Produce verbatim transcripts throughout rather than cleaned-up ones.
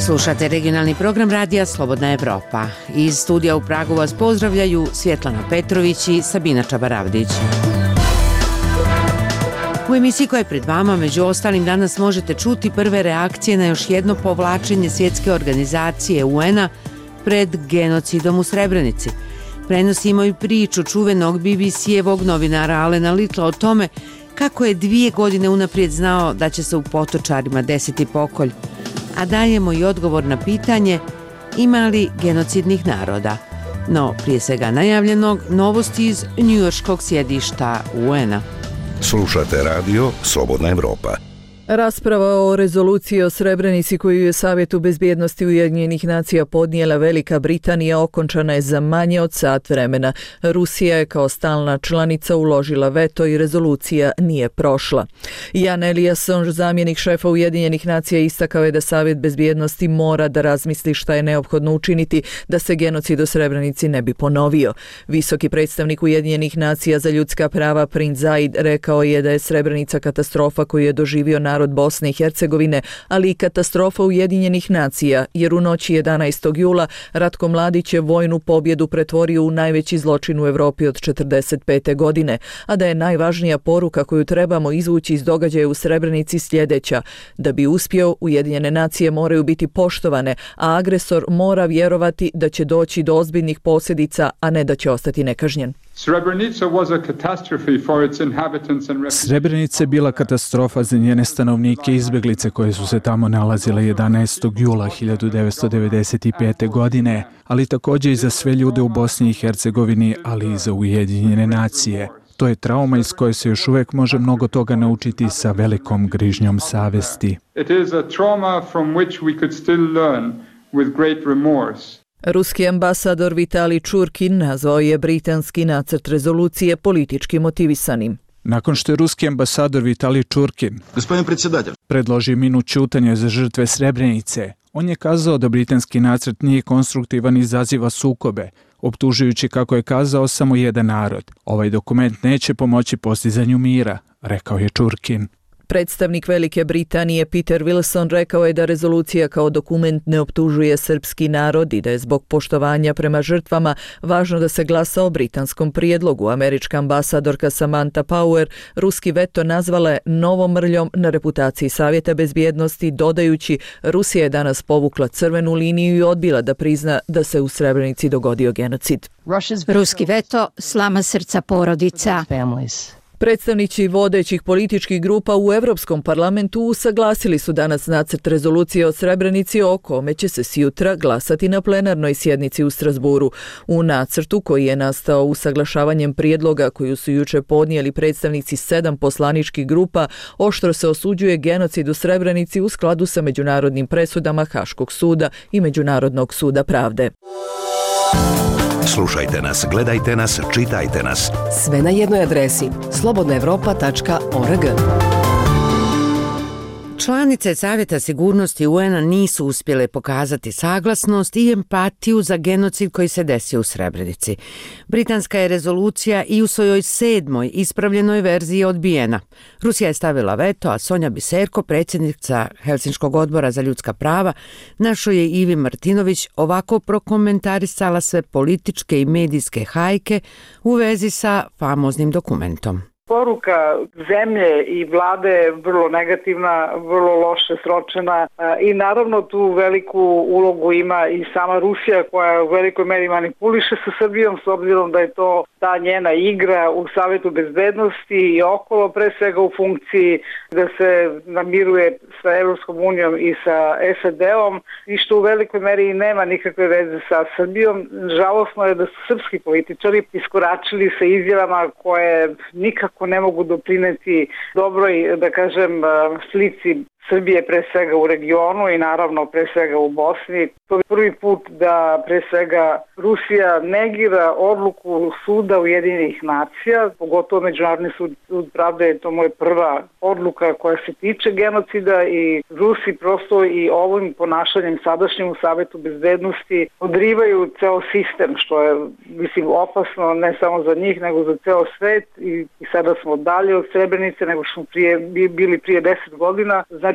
Slušate regionalni program radija Slobodna Evropa. Iz studija u Pragu vas pozdravljaju Svjetlana Petrović i Sabina Čabaravdić. U emisiji koja je pred vama, među ostalim, danas možete čuti prve reakcije na još jedno povlačenje svjetske organizacije U N-a pred genocidom u Srebrenici. Prenosimo i priču čuvenog B B C-evog novinara Alena Littla o tome kako je dvije godine unaprijed znao da će se u Potočarima desiti pokolj, a dajemo i odgovor na pitanje ima li genocidnih naroda. No, prije svega najavljenog, novosti iz njujorškog sjedišta U N-a. Slušate radio Slobodna Evropa. Rasprava o rezoluciji o Srebrenici koju je Savjetu bezbjednosti Ujedinjenih nacija podnijela Velika Britanija okončana je za manje od sat vremena. Rusija je kao stalna članica uložila veto i rezolucija nije prošla. Jan Eliasson, zamjenik šefa Ujedinjenih nacija, istakao je da Savjet bezbjednosti mora da razmisli šta je neophodno učiniti da se genocid u Srebrenici ne bi ponovio. Visoki predstavnik Ujedinjenih nacija za ljudska prava Prince Zaid rekao je da je Srebrenica katastrofa koju je doživio narod Bosne i Hercegovine, ali i katastrofa Ujedinjenih nacija, jer u noći jedanaestog jula Ratko Mladić je vojnu pobjedu pretvorio u najveći zločin u Evropi od četrdeset pete godine, a da je najvažnija poruka koju trebamo izvući iz događaja u Srebrenici sljedeća: da bi uspio, Ujedinjene nacije moraju biti poštovane, a agresor mora vjerovati da će doći do ozbiljnih posljedica, a ne da će ostati nekažnjen. Srebrenica je bila katastrofa za njene stanovnike i izbjeglice koje su se tamo nalazile jedanaestog jula hiljadu devetsto devedeset pete. godine, ali također i za sve ljude u Bosni i Hercegovini, ali i za Ujedinjene nacije. To je trauma iz koje se još uvijek može mnogo toga naučiti sa velikom grižnjom savesti. It is a trauma from which we could still learn with great remorse. Ruski ambasador Vitalij Čurkin nazvao je britanski nacrt rezolucije politički motivisanim. Nakon što je ruski ambasador Vitalij Čurkin predložio minut ćutanja za žrtve Srebrenice, on je kazao da britanski nacrt nije konstruktivan i izaziva sukobe, optužujući, kako je kazao, samo jedan narod. Ovaj dokument neće pomoći postizanju mira, rekao je Čurkin. Predstavnik Velike Britanije Peter Wilson rekao je da rezolucija kao dokument ne optužuje srpski narod i da je zbog poštovanja prema žrtvama važno da se glasa o britanskom prijedlogu. Američka ambasadorka Samantha Power ruski veto nazvala je novom mrljom na reputaciji Savjeta bezbjednosti, dodajući: Rusija je danas povukla crvenu liniju i odbila da prizna da se u Srebrenici dogodio genocid. Ruski veto slama srca porodica. Predstavnici vodećih političkih grupa u Europskom parlamentu usaglasili su danas nacrt rezolucije o Srebrenici o kome će se sjutra glasati na plenarnoj sjednici u Strasburu. U nacrtu, koji je nastao usaglašavanjem prijedloga koju su juče podnijeli predstavnici sedam poslaničkih grupa, oštro se osuđuje genocid u Srebrenici u skladu sa međunarodnim presudama Haškog suda i Međunarodnog suda pravde. Slušajte nas, gledajte nas, čitajte nas. Sve na jednoj adresi slobodna evropa tačka org. Članice Savjeta sigurnosti U N-a nisu uspjele pokazati saglasnost i empatiju za genocid koji se desio u Srebrenici. Britanska je rezolucija i u svojoj sedmoj ispravljenoj verziji odbijena. Rusija je stavila veto, a Sonja Biserko, predsjednica Helsinškog odbora za ljudska prava, našoj je Ivi Martinović ovako prokomentarisala sve političke i medijske hajke u vezi sa famoznim dokumentom. Poruka zemlje i vlade je vrlo negativna, vrlo loše sročena i naravno tu veliku ulogu ima i sama Rusija koja u velikoj meri manipuliše sa Srbijom s obzirom da je to ta njena igra u Savjetu bezbednosti i okolo, pre svega u funkciji da se namiruje sa Evropskom unijom i sa S A D-om i što u velikoj meri nema nikakve veze sa Srbijom. Žalosno je da su srpski političari iskoračili sa izjavama koje nikako ko ne mogu doprineti dobroj, da kažem, slici Srbije pre svega u regionu i naravno pre svega u Bosni. To je prvi put da pre svega Rusija negira odluku suda Ujedinjenih nacija, pogotovo Međunarodni sud, sud pravde je to moja prva odluka koja se tiče genocida i Rusi prosto i ovim ponašanjem sadašnjim u Savjetu bezbednosti odrivaju ceo sistem, što je, mislim, opasno ne samo za njih nego za ceo svet i, i sada smo dalje od Srebrenice nego što smo prije, bili prije deset godina. Znači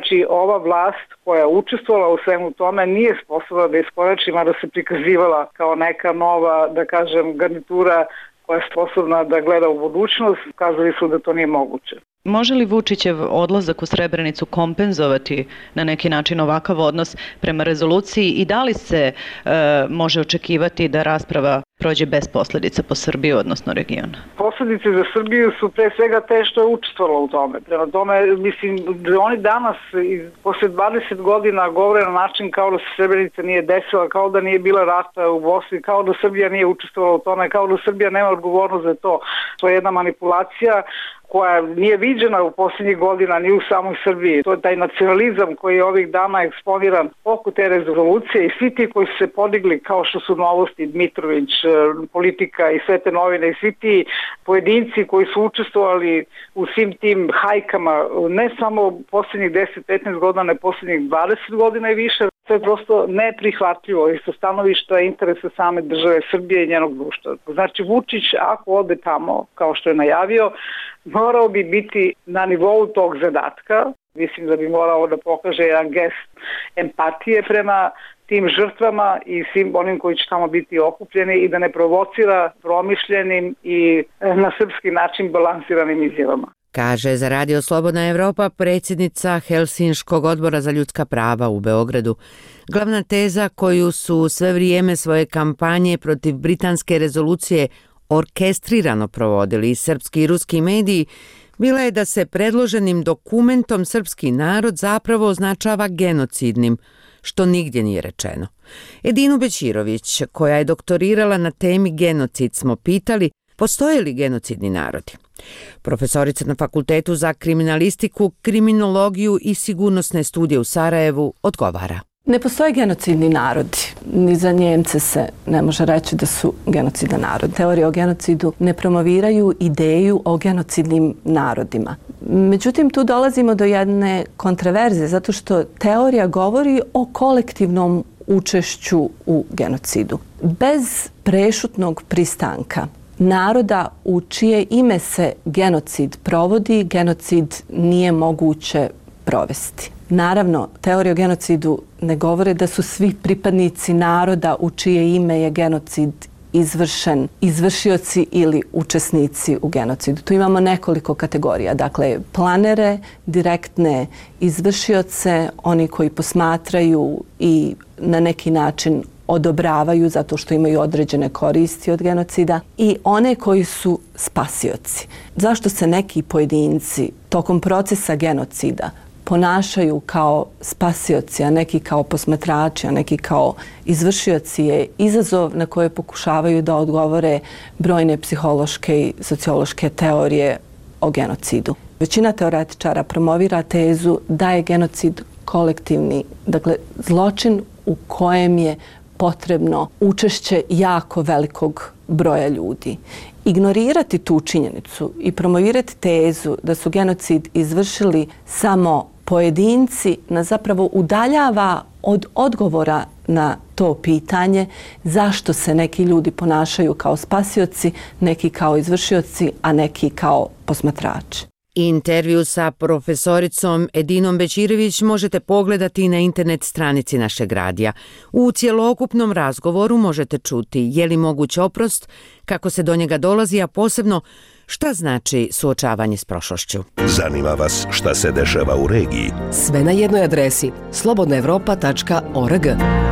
Znači, ova vlast koja je učestvovala u svemu tome nije sposobna da iskorači, mada se prikazivala kao neka nova, da kažem, garnitura koja je sposobna da gleda u budućnost, kazali su da to nije moguće. Može li Vučićev odlazak u Srebrenicu kompenzovati na neki način ovakav odnos prema rezoluciji i da li se e, može očekivati da rasprava prođe bez posljedica po Srbiju, odnosno region? Posljedice za Srbiju su pre svega te što je učestvovala u tome. Prema tome, mislim, da oni danas, posle dvadeset godina, govore na način kao da se Srebrenica nije desila, kao da nije bila rata u Bosni, kao da Srbija nije učestvovala u tome, kao da Srbija nema odgovornost za to. To je jedna manipulacija koja nije viđena u posljednjih godina ni u samoj Srbiji. To je taj nacionalizam koji je ovih dana eksponiran oko te rezolucije i svi ti koji su se podigli, kao što su Novosti, Dmitrović, Politika i sve te novine i svi ti pojedinci koji su učestvovali u svim tim hajkama, ne samo posljednjih deset do petnaest godina, ne posljednjih dvadeset godina i više. To je prosto neprihvatljivo i sa stanovišta interesa same države Srbije i njenog društva. Znači, Vučić, ako ode tamo, kao što je najavio, morao bi biti na nivou tog zadatka. Mislim da bi morao da pokaže jedan gest empatije prema tim žrtvama i svim onim koji će tamo biti okupljeni i da ne provocira promišljenim i na srpski način balansiranim izjavama. Kaže za Radio Slobodna Evropa predsjednica Helsinškog odbora za ljudska prava u Beogradu. Glavna teza koju su sve vrijeme svoje kampanje protiv britanske rezolucije orkestrirano provodili i srpski i ruski mediji bila je da se predloženim dokumentom srpski narod zapravo označava genocidnim, što nigdje nije rečeno. Edinu Bećirović, koja je doktorirala na temi genocid, smo pitali postoje li genocidni narodi. Profesorica na Fakultetu za kriminalistiku, kriminologiju i sigurnosne studije u Sarajevu odgovara. Ne postoje genocidni narodi. Ni za Njemce se ne može reći da su genocidan narod. Teorije o genocidu ne promoviraju ideju o genocidnim narodima. Međutim, tu dolazimo do jedne kontraverze, zato što teorija govori o kolektivnom učešću u genocidu. Bez prešutnog pristanka naroda u čije ime se genocid provodi, genocid nije moguće provesti. Naravno, teorije o genocidu ne govore da su svi pripadnici naroda u čije ime je genocid izvršen, izvršioci ili učesnici u genocidu. Tu imamo nekoliko kategorija. Dakle, planere, direktne izvršioce, oni koji posmatraju i na neki način odobravaju zato što imaju određene koristi od genocida i one koji su spasioci. Zašto se neki pojedinci tokom procesa genocida ponašaju kao spasioci, a neki kao posmatrači, a neki kao izvršioci je izazov na koje pokušavaju da odgovore brojne psihološke i sociološke teorije o genocidu. Većina teoretičara promovira tezu da je genocid kolektivni, dakle zločin u kojem je potrebno učešće jako velikog broja ljudi. Ignorirati tu činjenicu i promovirati tezu da su genocid izvršili samo pojedinci nas zapravo udaljava od odgovora na to pitanje zašto se neki ljudi ponašaju kao spasioci, neki kao izvršioci, a neki kao posmatrači. Intervju sa profesoricom Edinom Bećirović možete pogledati na internet stranici našeg radija. U cjelokupnom razgovoru možete čuti je li moguć oprost, kako se do njega dolazi, a posebno šta znači suočavanje s prošlošću. Zanima vas šta se dešava u regiji? Sve na jednoj adresi slobodna evropa tačka org.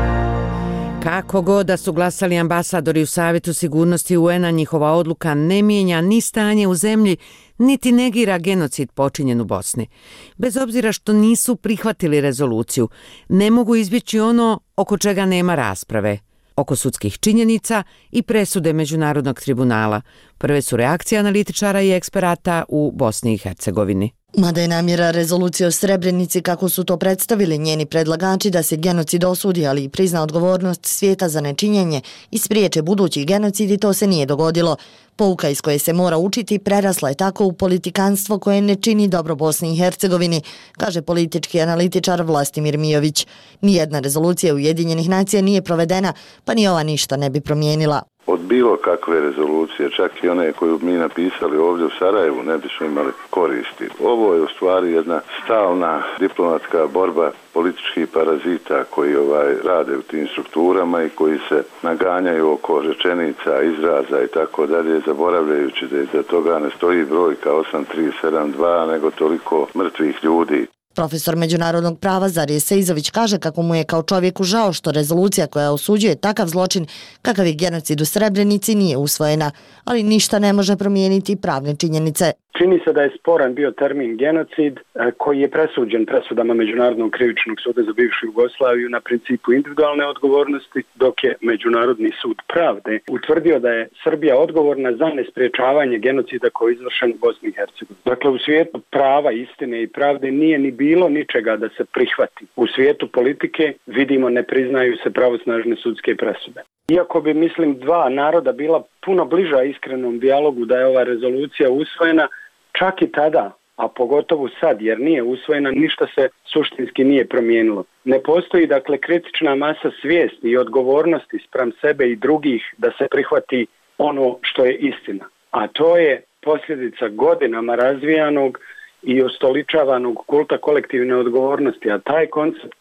Kako god da su glasali ambasadori u Savjetu sigurnosti U N-a, njihova odluka ne mijenja ni stanje u zemlji, niti negira genocid počinjen u Bosni. Bez obzira što nisu prihvatili rezoluciju, ne mogu izbjeći ono oko čega nema rasprave, oko sudskih činjenica i presude Međunarodnog tribunala. Prve su reakcije analitičara i eksperata u Bosni i Hercegovini. Mada je namjera rezolucije o Srebrenici, kako su to predstavili njeni predlagači, da se genocid osudi, ali i prizna odgovornost svijeta za nečinjenje i spriječe budući genocidi, to se nije dogodilo. Pouka iz koje se mora učiti prerasla je tako u politikanstvo koje ne čini dobro Bosni i Hercegovini, kaže politički analitičar Vlastimir Mijović. Nijedna rezolucija Ujedinjenih nacija nije provedena, pa ni ova ništa ne bi promijenila. od bilo kakve rezolucije, čak i one koju mi napisali ovdje u Sarajevu, ne bismo imali koristi. Ovo je u stvari jedna stalna diplomatska borba političkih parazita koji ovaj rade u tim strukturama i koji se naganjaju oko rečenica, izraza i tako dalje, zaboravljajući da iza toga ne stoji brojka osam tri sedam dva, nego toliko mrtvih ljudi. Profesor međunarodnog prava Zarije Seizović kaže kako mu je kao čovjeku žao što rezolucija koja osuđuje takav zločin kakav je genocid u Srebrenici nije usvojena, ali ništa ne može promijeniti pravne činjenice. Čini se da je sporan bio termin genocid koji je presuđen presudama Međunarodnog krivičnog suda za bivšu Jugoslaviju na principu individualne odgovornosti, dok je Međunarodni sud pravde utvrdio da je Srbija odgovorna za nespriječavanje genocida koji je izvršen u Bosni i Hercegovini. Dakle, u svijetu prava, istine i pravde nije ni bilo ničega da se prihvati. U svijetu politike vidimo ne priznaju se pravosnažne sudske presude. Iako bi, mislim, dva naroda bila puno bliža iskrenom dijalogu da je ova rezolucija usvojena, čak i tada, a pogotovo sad jer nije usvojena, ništa se suštinski nije promijenilo. Ne postoji dakle kritična masa svijesti i odgovornosti spram sebe i drugih da se prihvati ono što je istina. A to je posljedica godinama razvijanog i ostoličavanog kulta kolektivne odgovornosti, a taj koncept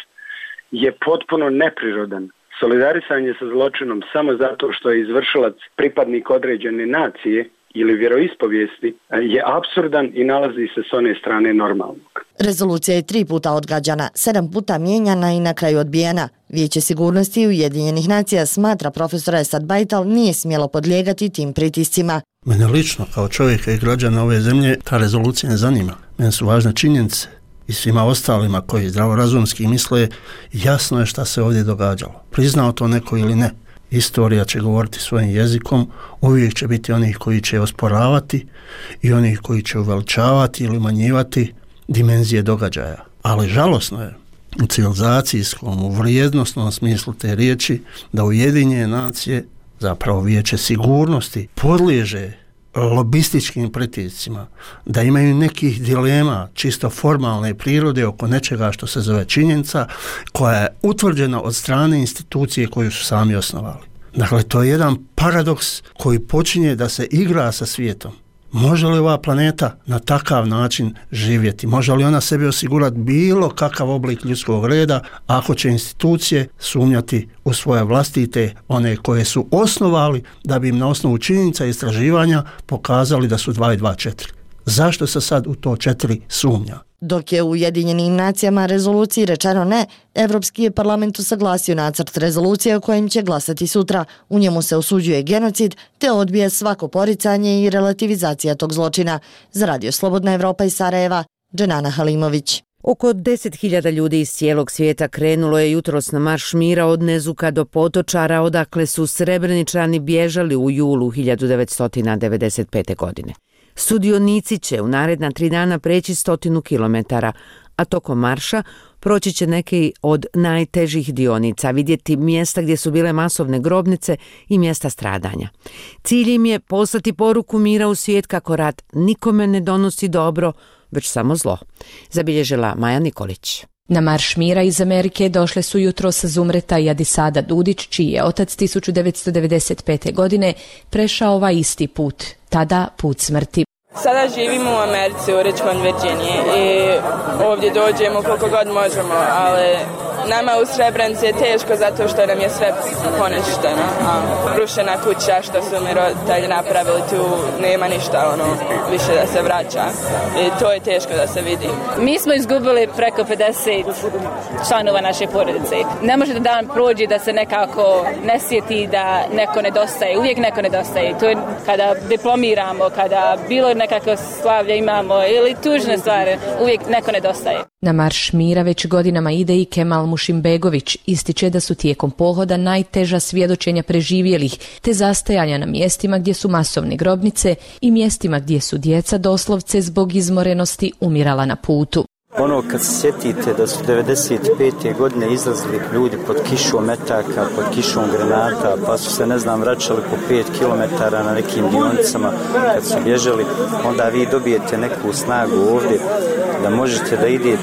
je potpuno neprirodan. Solidarisanje sa zločinom samo zato što je izvršilac pripadnik određene nacije ili vjeroispovijesti je apsurdan i nalazi se s one strane normalnog. Rezolucija je tri puta odgađana, sedam puta mijenjana i na kraju odbijena. Vijeće sigurnosti Ujedinjenih nacija smatra profesora Esad Bajtal nije smjelo podlijegati tim pritiscima. Mene lično kao čovjeka i građana ove zemlje ta rezolucija ne zanima. Mene su važne činjenice i svima ostalima koji zdravorazumski misle jasno je šta se ovdje događalo. Priznao to neko ili ne. Istorija će govoriti svojim jezikom, uvijek će biti onih koji će osporavati i onih koji će uveličavati ili umanjivati dimenzije događaja. Ali žalosno je u civilizacijskom, u vrijednostnom smislu te riječi da Ujedinjene nacije, zapravo Vijeće sigurnosti, podliježe lobističkim pritiscima, da imaju nekih dilema čisto formalne prirode oko nečega što se zove činjenica koja je utvrđena od strane institucije koju su sami osnovali. Dakle, to je jedan paradoks koji počinje da se igra sa svijetom. Može li ova planeta na takav način živjeti? Može li ona sebi osigurati bilo kakav oblik ljudskog reda ako će institucije sumnjati u svoje vlastite, one koje su osnovali da bi im na osnovu činjenica i istraživanja pokazali da su dva i dva četiri? Zašto se sad u to četiri sumnja? Dok je u Ujedinjenim nacijama rezoluciji rečeno ne, Evropski je parlament usaglasio nacrt rezolucije o kojem će glasati sutra. U njemu se osuđuje genocid te odbije svako poricanje i relativizacija tog zločina. Za Radio Slobodna Evropa iz Sarajeva, Dženana Halimović. Oko deset hiljada ljudi iz cijelog svijeta krenulo je jutros na marš mira od Nezuka do Potočara, odakle su Srebreničani bježali u julu hiljadu devetsto devedeset pete. godine. Sudionici će u naredna tri dana preći stotinu kilometara, a tokom marša proći će neke od najtežih dionica, vidjeti mjesta gdje su bile masovne grobnice i mjesta stradanja. Cilj im je poslati poruku mira u svijet kako rat nikome ne donosi dobro, već samo zlo, zabilježila Maja Nikolić. Na marš mira iz Amerike došle su jutros Zumreta i Adisada Dudić, čiji je otac tisuću devetsto devedeset pete. godine prešao ovaj isti put, tada put smrti. Sada živimo u Americi, u Richmond, Virginiji i ovdje dođemo koliko god možemo, ali nama u Srebrenici je teško zato što nam je sve poništeno. Rušena kuća što su mi roditelji napravili, tu nema ništa ono, više da se vraća i to je teško da se vidi. Mi smo izgubili preko pedeset članova naše porodice. Ne može da dan prođe da se nekako ne sjeti da neko nedostaje, uvijek neko nedostaje. To je kada diplomiramo, kada bilo nekako slavlje imamo ili tužne stvari, uvijek neko nedostaje. Na marš mira već godinama ide i Kemal Mušimbegović, ističe da su tijekom pohoda najteža svjedočenja preživjelih, te zastajanja na mjestima gdje su masovne grobnice i mjestima gdje su djeca doslovce zbog izmorenosti umirala na putu. Ono kad se sjetite da su devedeset pete. godine izlazili ljudi pod kišom metaka, pod kišom granata, pa su se, ne znam, vraćali po pet kilometara na nekim dionicama kad su bježali, onda vi dobijete neku snagu ovdje da možete da idete.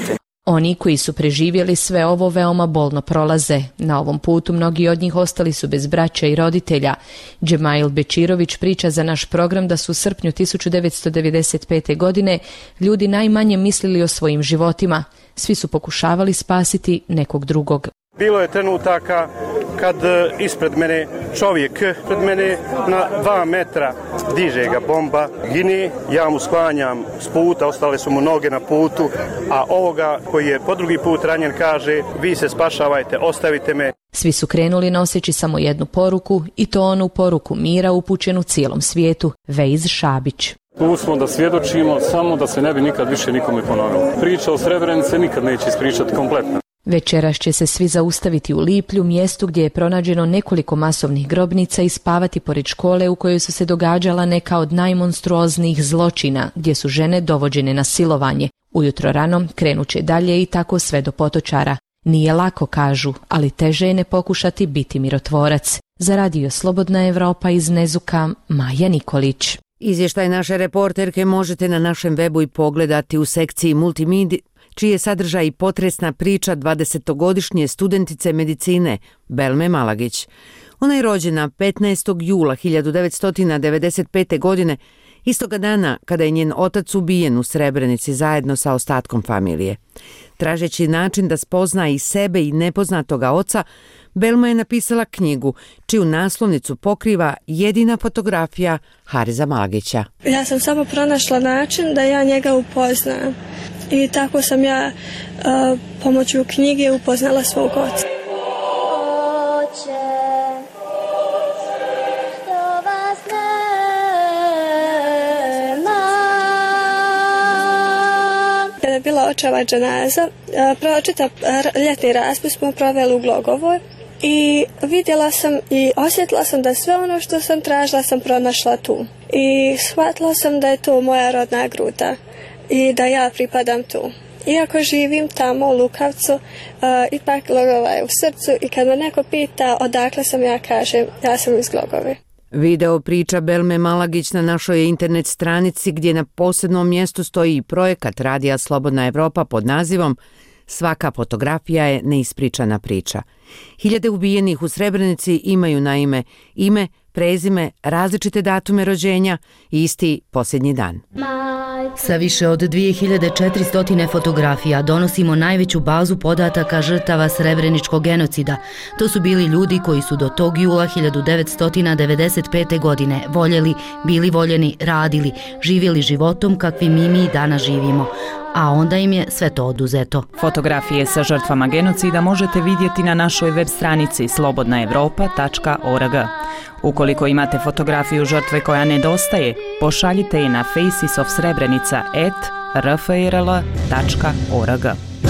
Oni koji su preživjeli sve ovo veoma bolno prolaze. Na ovom putu mnogi od njih ostali su bez braća i roditelja. Džemail Bečirović priča za naš program da su u srpnju tisuću devetsto devedeset pete. godine ljudi najmanje mislili o svojim životima. Svi su pokušavali spasiti nekog drugog. Bilo je trenutaka kad ispred mene čovjek, pred mene na dva metra diže ga bomba, gine, ja mu sklanjam s puta, ostale su mu noge na putu, a ovoga koji je po drugi put ranjen kaže vi se spašavajte, ostavite me. Svi su krenuli noseći samo jednu poruku i to onu poruku mira upućenu cijelom svijetu, Vejz Šabić. Tu smo da svjedočimo samo da se ne bi nikad više nikome ponovilo. Priča o Srebrenici nikad neće ispričati kompletno. Večeras će se svi zaustaviti u Liplju, mjestu gdje je pronađeno nekoliko masovnih grobnica i spavati pored škole u kojoj su se događala neka od najmonstruoznijih zločina, gdje su žene dovođene na silovanje. Ujutro rano krenuće dalje i tako sve do Potočara. Nije lako, kažu, ali teže je ne pokušati biti mirotvorac. Za radio Slobodna Evropa iz Nezuka, Maja Nikolić. Izvještaj naše reporterke možete na našem webu i pogledati u sekciji Multimedija, čiji je sadržaj i potresna priča dvadesetogodišnje studentice medicine Belme Malagić. Ona je rođena petnaestog jula hiljadu devetsto devedeset pete. godine, istoga dana kada je njen otac ubijen u Srebrenici zajedno sa ostatkom familije. Tražeći način da spozna i sebe i nepoznatoga oca, Belma je napisala knjigu, čiju naslovnicu pokriva jedina fotografija Hariza Malagića. Ja sam samo pronašla način da ja njega upoznam. I tako sam ja uh, pomoću knjige upoznala svog oca. Kada je bila očeva dženaza, uh, čitav ljetni raspust smo proveli u Glogovoj i vidjela sam i osjetila sam da sve ono što sam tražila sam pronašla tu. I shvatila sam da je to moja rodna gruda i da ja pripadam tu. Iako živim tamo u Lukavcu, uh, ipak Glogova je u srcu i kad me neko pita odakle sam, ja kažem ja sam iz Glogove. Video priča Belme Malagić na našoj internet stranici gdje na posebnom mjestu stoji i projekat Radija Slobodna Evropa pod nazivom Svaka fotografija je neispričana priča. Hiljade ubijenih u Srebrenici imaju na ime ime, prezime, različite datume rođenja i isti posljednji dan. Sa više od dvije hiljade četiristo fotografija donosimo najveću bazu podataka žrtava srebreničkog genocida. To su bili ljudi koji su do tog jula hiljadu devetsto devedeset pete. godine voljeli, bili voljeni, radili, živjeli životom kakvim i mi danas živimo. A onda im je sve to oduzeto. Fotografije sa žrtvama genocida možete vidjeti na našoj web stranici slobodna evropa tačka org. Ukoliko imate fotografiju žrtve koja nedostaje, pošaljite je na faces of srebrenica at r f r l tačka org.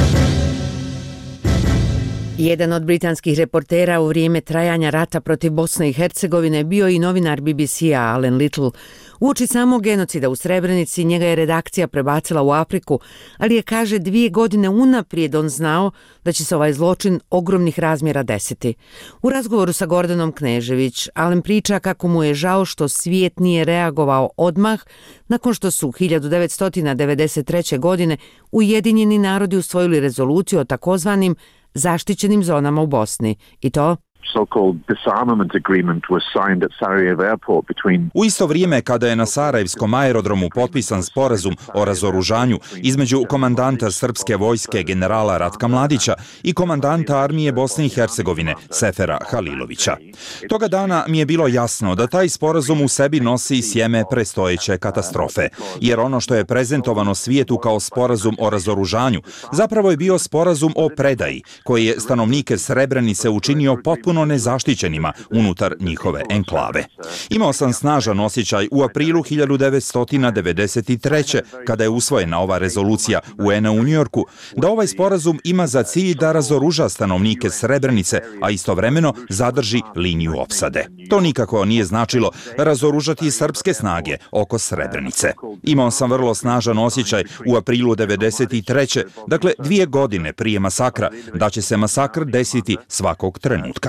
Jedan od britanskih reportera u vrijeme trajanja rata protiv Bosne i Hercegovine bio i novinar B B C-a Alan Little. Uoči samog genocida u Srebrenici njega je redakcija prebacila u Afriku, ali je, kaže, dvije godine unaprijed on znao da će se ovaj zločin ogromnih razmjera desiti. U razgovoru sa Gordanom Knežević, Alan priča kako mu je žao što svijet nije reagovao odmah nakon što su hiljadu devetsto devedeset treće. godine Ujedinjeni narodi usvojili rezoluciju o takozvanim zaštićenim zonama u Bosni. I to U isto vrijeme kada je na Sarajevskom aerodromu potpisan sporazum o razoružanju između komandanta srpske vojske generala Ratka Mladića i komandanta armije Bosne i Hercegovine Sefera Halilovića. Toga dana mi je bilo jasno da taj sporazum u sebi nosi sjeme prestojeće katastrofe, jer ono što je prezentovano svijetu kao sporazum o razoružanju zapravo je bio sporazum o predaji, koji je stanovnike Srebrenice učinio potpuno nezaštićenima unutar njihove enklave. Imao sam snažan osjećaj u aprilu hiljadu devetsto devedeset treće. kada je usvojena ova rezolucija U N-a u Njujorku, da ovaj sporazum ima za cilj da razoruža stanovnike Srebrenice, a istovremeno zadrži liniju opsade. To nikako nije značilo razoružati srpske snage oko Srebrenice. Imao sam vrlo snažan osjećaj u aprilu devedeset treće. dakle dvije godine prije masakra, da će se masakr desiti svakog trenutka.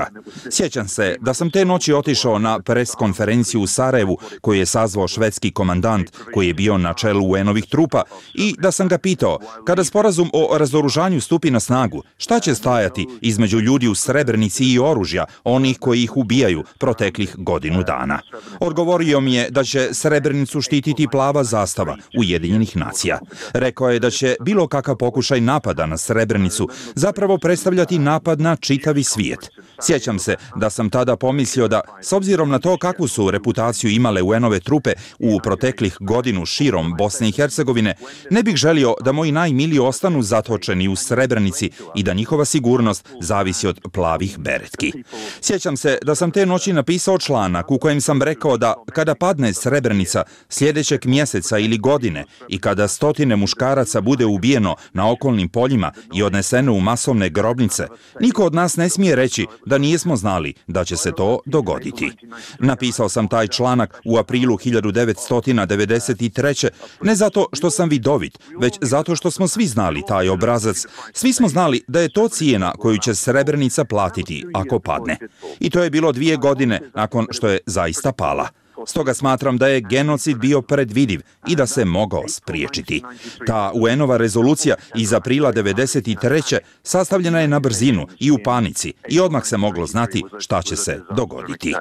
Sjećam se da sam te noći otišao na pres konferenciju u Sarajevu koju je sazvao švedski komandant koji je bio na čelu U N-ovih trupa i da sam ga pitao, kada sporazum o razoružanju stupi na snagu, šta će stajati između ljudi u Srebrenici i oružja, onih koji ih ubijaju proteklih godinu dana. Odgovorio mi je da će Srebrenicu štititi plava zastava Ujedinjenih nacija. Rekao je da će bilo kakav pokušaj napada na Srebrenicu zapravo predstavljati napad na čitavi svijet. Sjećam se da sam tada pomislio da, s obzirom na to kakvu su reputaciju imale U N-ove trupe u proteklih godinu širom Bosne i Hercegovine, ne bih želio da moji najmiliji ostanu zatočeni u Srebrenici i da njihova sigurnost zavisi od plavih beretki. Sjećam se da sam te noći napisao članak u kojem sam rekao da kada padne Srebrenica sljedećeg mjeseca ili godine i kada stotine muškaraca bude ubijeno na okolnim poljima i odneseno u masovne grobnice, niko od nas ne smije reći da nismo znali da će se to dogoditi. Napisao sam taj članak u aprilu hiljadu devetsto devedeset treće. ne zato što sam vidovit, već zato što smo svi znali taj obrazac. Svi smo znali da je to cijena koju će Srebrenica platiti ako padne. I to je bilo dvije godine nakon što je zaista pala. Stoga smatram da je genocid bio predvidiv i da se mogao spriječiti. Ta U N-ova rezolucija iz aprila devedeset treće. sastavljena je na brzinu i u panici i odmah se moglo znati šta će se dogoditi.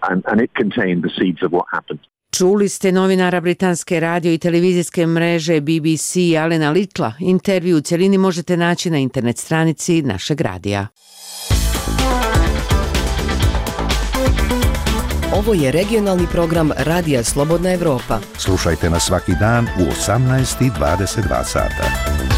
Čuli ste novinara britanske radio i televizijske mreže B B C Alena Littla. Intervju u cjelini možete naći na internet stranici našeg radija. Ovo je regionalni program Radija Slobodna Evropa. Slušajte nas svaki dan u osamnaest i dvadeset dva sata.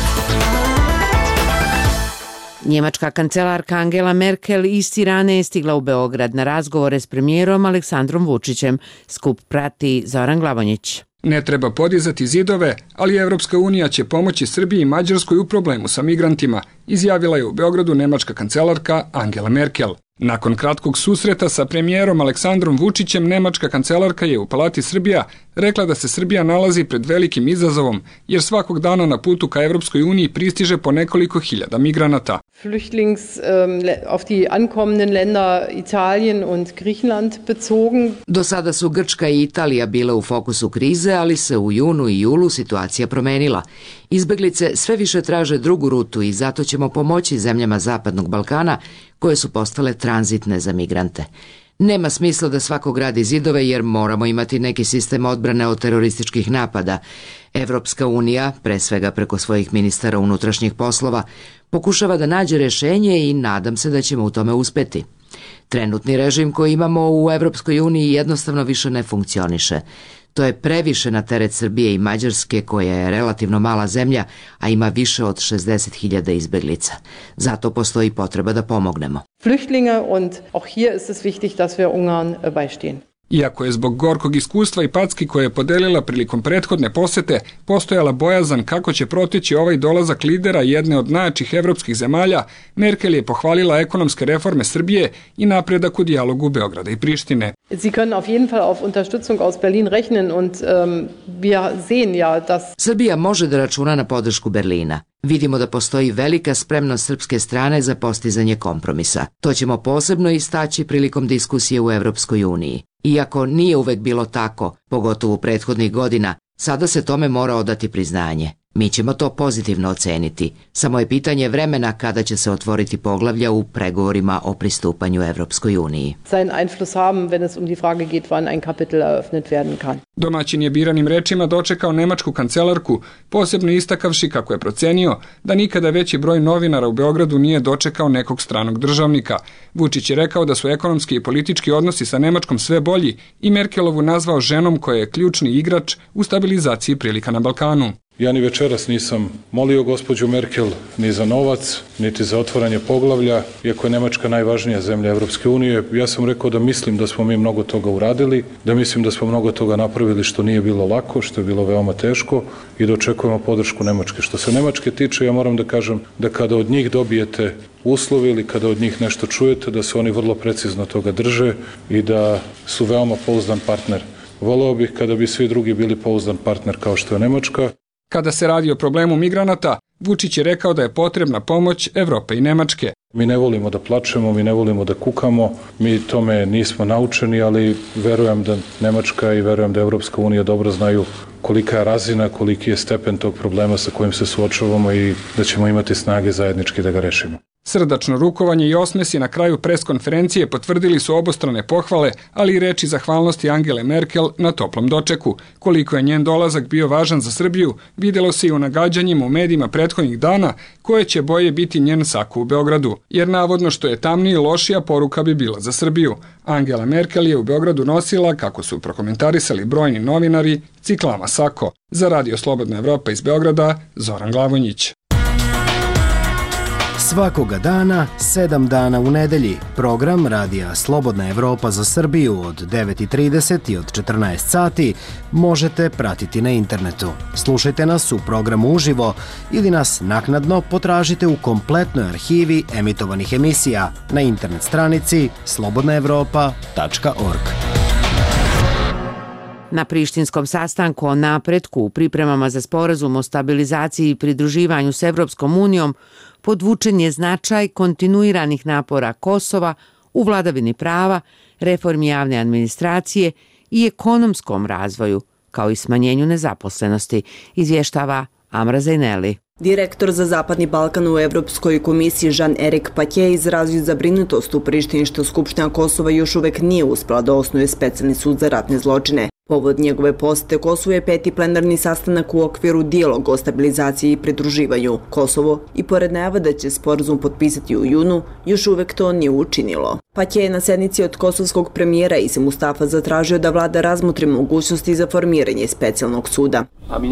Njemačka kancelarka Angela Merkel iz Tirane je stigla u Beograd na razgovore s premijerom Aleksandrom Vučićem. Skup prati Zoran Glavonjić. Ne treba podizati zidove, ali Evropska unija će pomoći Srbiji i Mađarskoj u problemu sa migrantima, izjavila je u Beogradu nemačka kancelarka Angela Merkel. Nakon kratkog susreta sa premijerom Aleksandrom Vučićem, nemačka kancelarka je u Palati Srbija rekla da se Srbija nalazi pred velikim izazovom, jer svakog dana na putu ka Evropskoj uniji pristiže po nekoliko hiljada migranata. Flüchtlings um, auf die ankommenden Länder Italien und Griechenland bezogen. Do sada su Grčka i Italija bile u fokusu krize, ali se u junu i julu situacija promenila. Izbeglice sve više traže drugu rutu i zato ćemo pomoći zemljama Zapadnog Balkana koje su postale tranzitne za migrante. Nema smisla da svako gradi zidove jer moramo imati neki sistem odbrane od terorističkih napada. Evropska unija, pre svega preko svojih ministara unutrašnjih poslova, pokušava da nađe rješenje i nadam se da ćemo u tome uspeti. Trenutni režim koji imamo u Evropskoj uniji jednostavno više ne funkcioniše. To je previše na teret Srbije i Mađarske, koja je relativno mala zemlja, a ima više od šezdeset hiljada izbeglica. Zato postoji potreba da pomognemo. Flüchtlinge und auch hier ist es wichtig, dass wir Ungarn beistehen. Iako je zbog gorkog iskustva i packi koje je podelila prilikom prethodne posete postojala bojazan kako će proteći ovaj dolazak lidera jedne od najjačih evropskih zemalja, Merkel je pohvalila ekonomske reforme Srbije i napredak u dijalogu Beograda i Prištine. Sie können auf jeden Fall auf Unterstützung aus Berlin rechnen und um, wir sehen ja, dass Srbija može da računa na podršku Berlina. Vidimo da postoji velika spremnost srpske strane za postizanje kompromisa. To ćemo posebno istaći prilikom diskusije u Evropskoj uniji. Iako nije uvek bilo tako, pogotovo prethodnih godina, sada se tome mora odati priznanje. Mi ćemo to pozitivno oceniti. Samo je pitanje vremena kada će se otvoriti poglavlja u pregovorima o pristupanju Evropskoj uniji. Seinen Einfluss haben, wenn es um die Frage geht, wann ein Kapitel eröffnet werden kann. Domaćin je biranim rečima dočekao nemačku kancelarku, posebno istakavši kako je procenio da nikada veći broj novinara u Beogradu nije dočekao nekog stranog državnika. Vučić je rekao da su ekonomski i politički odnosi sa Nemačkom sve bolji i Merkelovu nazvao ženom koja je ključni igrač u stabilizaciji prilika na Balkanu. Ja ni večeras nisam molio gospođu Merkel ni za novac, niti za otvaranje poglavlja, iako je Nemačka najvažnija zemlja Evropske unije. Ja sam rekao da mislim da smo mi mnogo toga uradili, da mislim da smo mnogo toga napravili što nije bilo lako, što je bilo veoma teško i da očekujemo podršku Nemačke. Što se Nemačke tiče, ja moram da kažem da kada od njih dobijete uslovi ili kada od njih nešto čujete, da se oni vrlo precizno toga drže i da su veoma pouzdan partner. Voleo bih kada bi svi drugi bili pouzdan partner kao što je Nemačka. Kada se radi o problemu migranata, Vučić je rekao da je potrebna pomoć Evrope i Nemačke. Mi ne volimo da plačemo, mi ne volimo da kukamo, mi tome nismo naučeni, ali verujem da Nemačka i verujem da Evropska unija dobro znaju kolika je razina, koliki je stepen tog problema sa kojim se suočavamo i da ćemo imati snage zajednički da ga rešimo. Srdačno rukovanje i osmesi na kraju preskonferencije potvrdili su obostrane pohvale, ali i reči zahvalnosti Angele Merkel na toplom dočeku. Koliko je njen dolazak bio važan za Srbiju, videlo se i u nagađanjima u medijima prethodnih dana koje će boje biti njen sako u Beogradu, jer navodno što je tamniji lošija poruka bi bila za Srbiju. Angela Merkel je u Beogradu nosila, kako su prokomentarisali brojni novinari, ciklama sako. Za Radio Slobodna Evropa iz Beograda, Zoran Glavonjić. Svakoga dana, sedam dana u nedelji, program Radija Slobodna Evropa za Srbiju od devet i trideset i od četrnaest sati možete pratiti na internetu. Slušajte nas u programu uživo ili nas naknadno potražite u kompletnoj arhivi emitovanih emisija na internet stranici slobodna evropa tačka org. Na prištinskom sastanku o napretku u pripremama za sporazum o stabilizaciji i pridruživanju s Evropskom unijom podvučen je značaj kontinuiranih napora Kosova u vladavini prava, reformi javne administracije i ekonomskom razvoju, kao i smanjenju nezaposlenosti, izvještava Amra Zajneli. Direktor za Zapadni Balkan u Evropskoj komisiji Jean-Éric Paquet izrazio zabrinutost u Prištini što Skupština Kosova još uvek nije uspela da osnuje specijalni sud za ratne zločine. Povod njegove posete Kosovo je peti plenarni sastanak u okviru dijaloga o stabilizaciji i pridruživanju. Kosovo, i pored najava da će sporazum potpisati u junu, još uvek to nije učinilo. Paquet je na sednici od kosovskog premijera Ise Mustafa zatražio da vlada razmotri mogućnosti za formiranje specijalnog suda.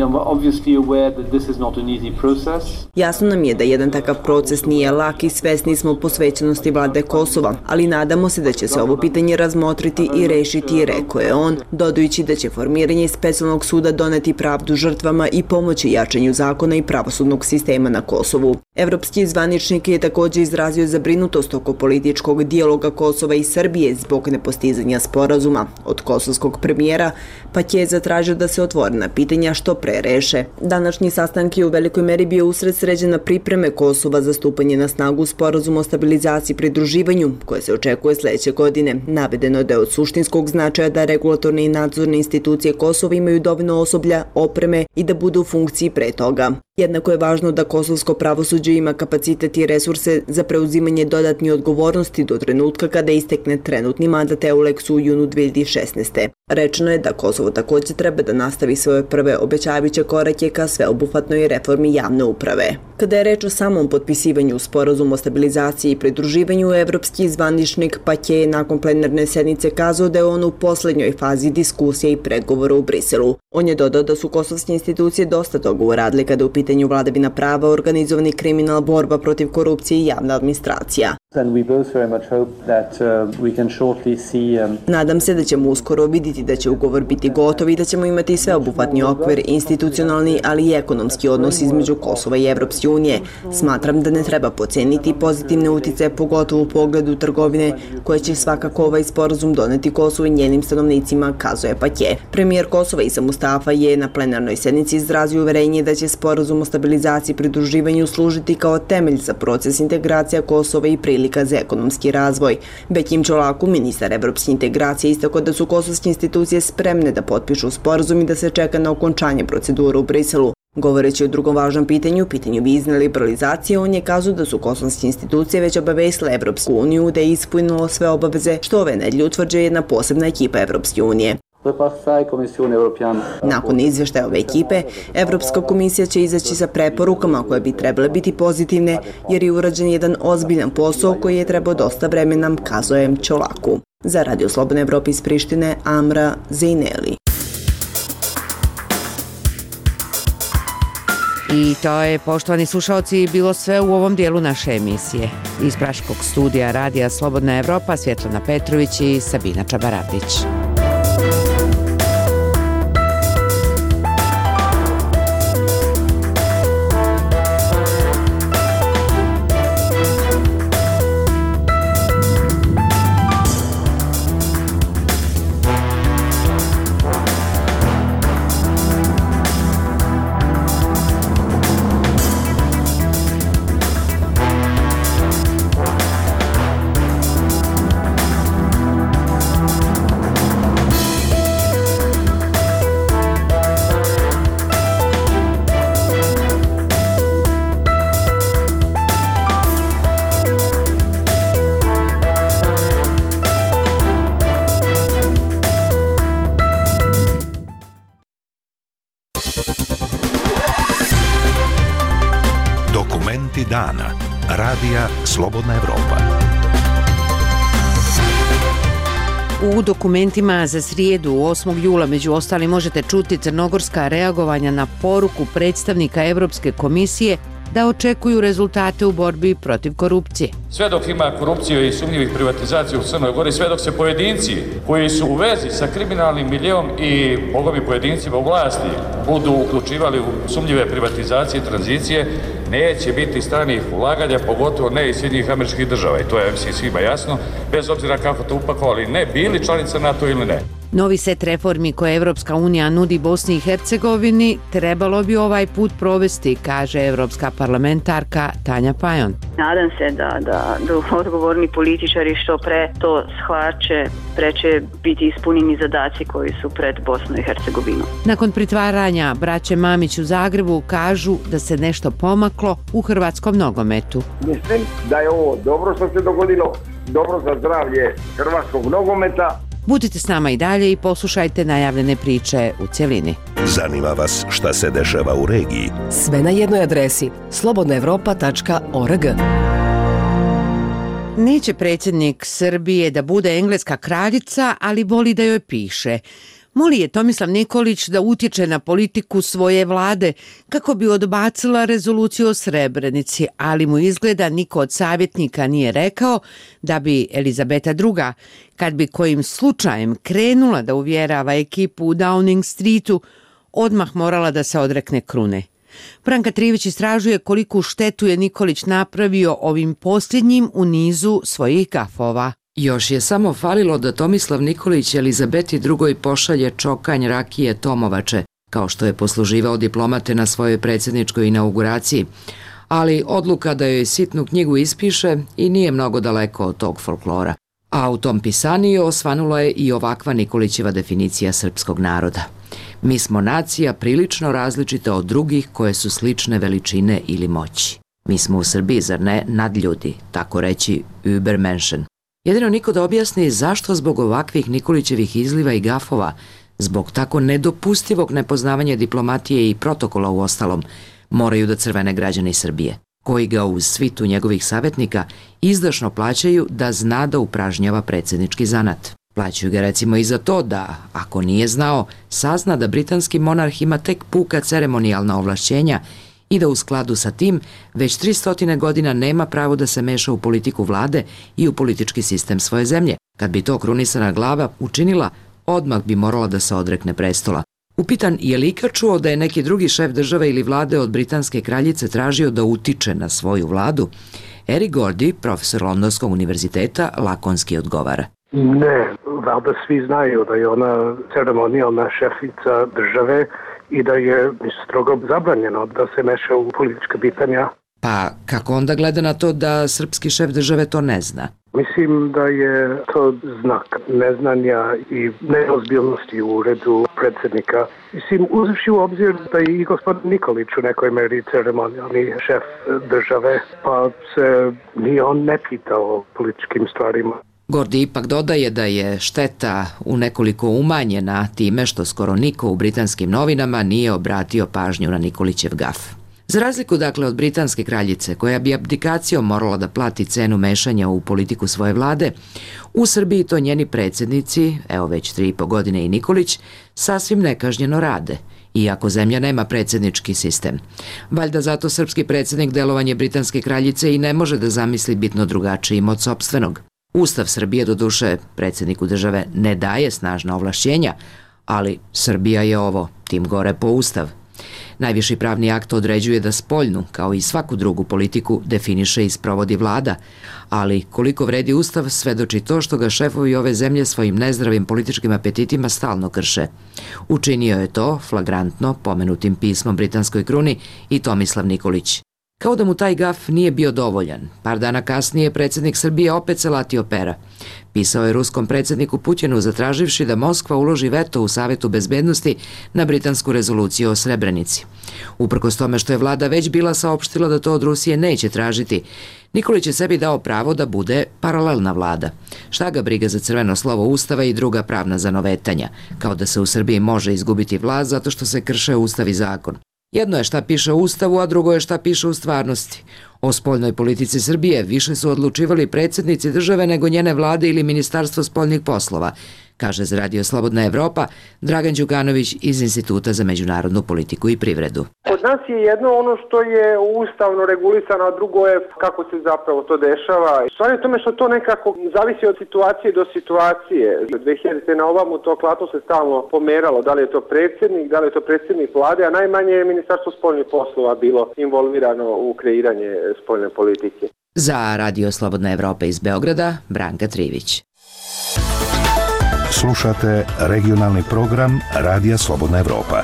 Jasno nam je da jedan takav proces nije lak i svesni smo posvećenosti vlade Kosova, ali nadamo se da će se ovo pitanje razmotriti i rešiti, rekao je on, dodajući da će formiranje specijalnog suda doneti pravdu žrtvama i pomoći jačanju zakona i pravosudnog sistema na Kosovu. Evropski zvaničnik je također izrazio zabrinutost oko političkog dijaloga Kosova i Srbije zbog nepostizanja sporazuma. Od kosovskog premijera Paquet je zatražio da se otvorena pitanja što pre reše. Današnji sastanak je u velikoj meri bio usred sređena pripreme Kosova za stupanje na snagu sporazuma o stabilizaciji i pridruživanju, koje se očekuje sljedeće godine. Navedeno da je od suštinskog značaja da regulatorne i nadzorne institucije Kosova imaju dovoljno osoblja, opreme i da budu u funkciji pre toga. Jednako je važno da kosovsko pravosuđe ima kapacitet i resurse za preuzimanje dodatne odgovornosti do trenutka kada istekne trenutni mandat Euleksu u junu dve hiljade šesnaeste. Rečeno je da Kosovo također treba da nastavi svoje prve obećavajuće korake ka sveobuhvatnoj reformi javne uprave. Kada je reč o samom potpisivanju sporazuma o stabilizaciji i pridruživanju, evropski zvaničnik Paquet je nakon plenarne sednice kazao da je on u poslednjoj fazi diskusije i pregovora u Briselu. On je dodao da su kosovske institucije dosta toga uradile kada u pitanju vladavina prava, organizovani kriminal, borba protiv korupcije i javna administracija. Nadam se da ćemo uskoro vidjeti da će ugovor biti gotov i da ćemo imati sveobuhvatni okvir, institucionalni, ali i ekonomski odnos između Kosova i Evropske unije. Smatram da ne treba poceniti pozitivne uticaje, pogotovo u pogledu trgovine, koje će svakako ovaj sporazum doneti Kosovu i njenim stanovnicima, kazuje Paquet. Premijer Kosova Ise Mustafa je na plenarnoj sednici izrazio uverenje da će sporazum o stabilizaciji i pridruživanju služiti kao temelj za proces integracija Kosova i prilika za ekonomski razvoj. Bekim Čolaku, ministar evropske integracije, istakao da su kosovske institucije spremne da potpišu sporazum i da se čeka na okončanje procedure u Briselu. Govoreći o drugom važnom pitanju, pitanju vizne liberalizacije, on je kazao da su kosovske institucije već obavestile Evropsku uniju da je ispunilo sve obaveze, što ove nedelje utvrđuje jedna posebna ekipa Evropske unije. Nakon izvještaja ove ekipe, Evropska komisija će izaći sa preporukama koje bi trebale biti pozitivne, jer je urađen jedan ozbiljan posao koji je trebao dosta vremena, kazuje Čolaku. Za Radio Slobodna Evropa iz Prištine, Amra Zajneli. I to je, poštovani slušalci, bilo sve u ovom dijelu naše emisije. Iz Praškog studija Radija Slobodna Evropa, Svjetlana Petrović i Sabina Čabaradić. Dokumenti dana. Radija Slobodna Evropa. U dokumentima za srijedu osmog jula među ostalim možete čuti crnogorska reagovanja na poruku predstavnika Evropske komisije da očekuju rezultate u borbi protiv korupcije. Sve dok ima korupcije i sumnjivih privatizacija u Crnoj Gori, sve dok se pojedinci koji su u vezi sa kriminalnim miljeom i bogovi pojedincima u vlasti budu uključivali u sumnjive privatizacije i tranzicije, neće biti stranih ulaganja, pogotovo ne iz Sjedinjenih Američkih Država. I to je mislim svima jasno, bez obzira kako to upakovali, ne bili članica NATO ili ne. Novi set reformi koje Evropska unija nudi Bosni i Hercegovini trebalo bi ovaj put provesti, kaže evropska parlamentarka Tanja Fajon. Nadam se da, da, da odgovorni političari što pre to shvaće, pre će biti ispunjeni zadaci koji su pred Bosnom i Hercegovinom. Nakon pritvaranja braće Mamić u Zagrebu kažu da se nešto pomaklo u hrvatskom nogometu. Mislim da je ovo dobro što se dogodilo, dobro za zdravlje hrvatskog nogometa. Budite s nama i dalje i poslušajte najavljene priče u cjelini. Zanima vas šta se dešava u regiji? Sve na jednoj adresi slobodna evropa tačka org. Neće predsjednik Srbije da bude engleska kraljica, ali voli da joj piše. Moli je Tomislav Nikolić da utječe na politiku svoje vlade kako bi odbacila rezoluciju o Srebrenici, ali mu izgleda niko od savjetnika nije rekao da bi Elizabeta druga, kad bi kojim slučajem krenula da uvjerava ekipu u Downing Streetu, odmah morala da se odrekne krune. Branka Trivić istražuje koliku štetu je Nikolić napravio ovim posljednjim u nizu svojih gafova. Još je samo falilo da Tomislav Nikolić Elizabeti drugoj pošalje čokanj rakije Tomovače, kao što je posluživao diplomate na svojoj predsjedničkoj inauguraciji, ali odluka da joj sitnu knjigu ispiše i nije mnogo daleko od tog folklora. A u tom pisaniju osvanula je i ovakva Nikolićeva definicija srpskog naroda. Mi smo nacija prilično različita od drugih koje su slične veličine ili moći. Mi smo u Srbiji, zar ne, nadljudi, tako reći Übermenschen. Jedino niko da objasni zašto zbog ovakvih Nikolićevih izliva i gafova, zbog tako nedopustivog nepoznavanja diplomatije i protokola u ostalom, moraju da crvene građani Srbije, koji ga uz svitu njegovih savjetnika izdašno plaćaju da zna da upražnjava predsjednički zanat. Plaćaju ga recimo i za to da, ako nije znao, sazna da britanski monarh ima tek puka ceremonijalna ovlašćenja i da u skladu sa tim već tristo godina nema pravo da se meša u politiku vlade i u politički sistem svoje zemlje. Kad bi to krunisana glava učinila, odmah bi morala da se odrekne prestola. Upitan je li ikad čuo da je neki drugi šef države ili vlade od britanske kraljice tražio da utiče na svoju vladu, Eric Gordy, profesor Londonskog univerziteta, lakonski odgovara. Ne, valjda svi znaju da je ona ceremonijalna šefica države i da je strogo zabranjeno da se meša u politička pitanja. Pa kako onda gleda na to da srpski šef države to ne zna? Mislim da je to znak neznanja i neozbiljnosti u uredu predsjednika. Mislim, uzevši u obzir da je i gospodin Nikolić u nekoj meri ceremonijalni šef države, pa se ni on ne pita o političkim stvarima. Gordy ipak dodaje da je šteta u nekoliko umanjena time što skoro niko u britanskim novinama nije obratio pažnju na Nikolićev gaf. Za razliku dakle od britanske kraljice, koja bi abdikacijom morala da plati cenu mešanja u politiku svoje vlade, u Srbiji to njeni predsjednici, evo već tri i po godine i Nikolić, sasvim nekažnjeno rade, iako zemlja nema predsjednički sistem. Valjda zato srpski predsjednik delovanje britanske kraljice i ne može da zamisli bitno drugačijim od sopstvenog. Ustav Srbije, doduše, predsjedniku države ne daje snažna ovlašćenja, ali Srbija je ovo, tim gore po Ustav. Najviši pravni akt određuje da spoljnu, kao i svaku drugu politiku, definiše i sprovodi vlada, ali koliko vredi Ustav svedoči to što ga šefovi ove zemlje svojim nezdravim političkim apetitima stalno krše. Učinio je to, flagrantno, pomenutim pismom britanskoj kruni i Tomislav Nikolić. Kao da mu taj gaf nije bio dovoljan, par dana kasnije predsjednik Srbije opet se latio pera. Pisao je ruskom predsjedniku Putinu zatraživši da Moskva uloži veto u Savjetu bezbednosti na britansku rezoluciju o Srebrenici. Uprkos tome što je vlada već bila saopštila da to od Rusije neće tražiti, Nikolić je sebi dao pravo da bude paralelna vlada. Šta ga briga za crveno slovo Ustava i druga pravna zanovetanja, kao da se u Srbiji može izgubiti vlast zato što se krše Ustav i zakon. Jedno je šta piše u Ustavu, a drugo je šta piše u stvarnosti. O spoljnoj politici Srbije više su odlučivali predsjednici države nego njene vlade ili Ministarstvo spoljnih poslova, kaže za Radio Slobodna Evropa Dragan Đukanović iz Instituta za međunarodnu politiku i privredu. Kod nas je jedno ono što je ustavno regulisano, a drugo je kako se zapravo to dešava. Stvar je u tome što to nekako zavisi od situacije do situacije. dve hiljadite na ovamo to klatno se stalno pomeralo, da li je to predsjednik, da li je to predsjednik vlade, a najmanje je Ministarstvo spoljnih poslova bilo involvirano u kreiranje spoljne politike. Za Radio Slobodna Evropa iz Beograda, Branka Trivić. Slušate regionalni program Radija Slobodna Evropa.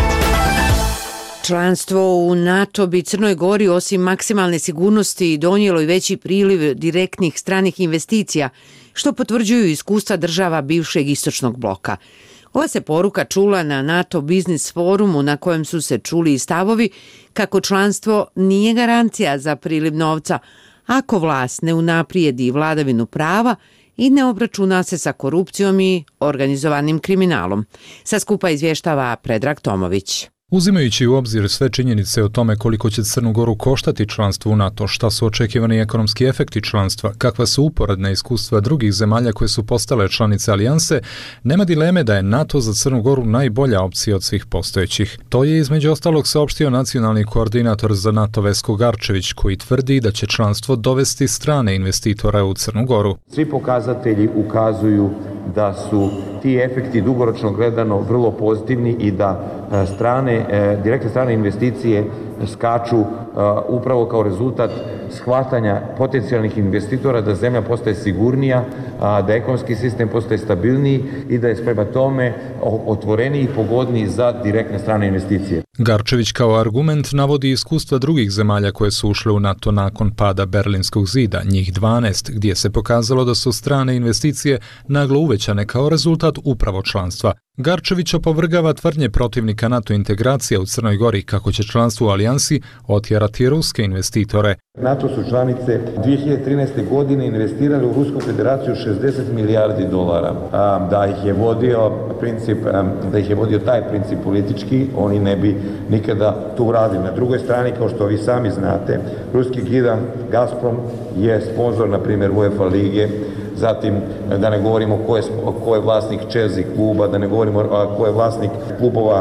Članstvo u NATO bi Crnoj Gori osim maksimalne sigurnosti donijelo i veći priliv direktnih stranih investicija, što potvrđuju iskustva država bivšeg istočnog bloka. Ova se poruka čula na NATO Biznis forumu na kojem su se čuli i stavovi kako članstvo nije garancija za priliv novca ako vlast ne unaprijedi vladavinu prava i ne obračuna se sa korupcijom i organizovanim kriminalom. Sa skupa izvještava Predrag Tomović. Uzimajući u obzir sve činjenice o tome koliko će Crnu Goru koštati članstvo u NATO, šta su očekivani ekonomski efekti članstva, kakva su uporedna iskustva drugih zemalja koje su postale članice alijanse, nema dileme da je NATO za Crnu Goru najbolja opcija od svih postojećih. To je između ostalog saopštio nacionalni koordinator za NATO Vesko Garčević, koji tvrdi da će članstvo dovesti strane investitore u Crnu Goru. Svi pokazatelji ukazuju da su ti efekti dugoročno gledano vrlo pozitivni i da strane, direktne strane investicije skaču upravo kao rezultat shvatanja potencijalnih investitora da zemlja postaje sigurnija, da ekonomski sistem postaje stabilniji i da je prema tome otvoreniji i pogodniji za direktne strane investicije. Garčević kao argument navodi iskustva drugih zemalja koje su ušle u NATO nakon pada Berlinskog zida, njih dvanaest, gdje se pokazalo da su strane investicije naglo uvećane kao rezultat upravo članstva. Garčević opovrgava tvrdnje protivnika NATO integracije u Crnoj Gori kako će članstvo u alijansi otjerati ruske investitore. NATO su članice dvije hiljade trinaeste. godine investirali u Rusku federaciju šezdeset milijardi dolara. Da ih je vodio princip, da ih je vodio taj princip politički, oni ne bi nikada to uradili. Na drugoj strani, kao što vi sami znate, ruski gigant Gazprom je sponzor, na primjer, UEFA lige. Zatim, da ne govorimo ko je, ko je vlasnik Chelsea kluba, da ne govorimo ko je vlasnik klubova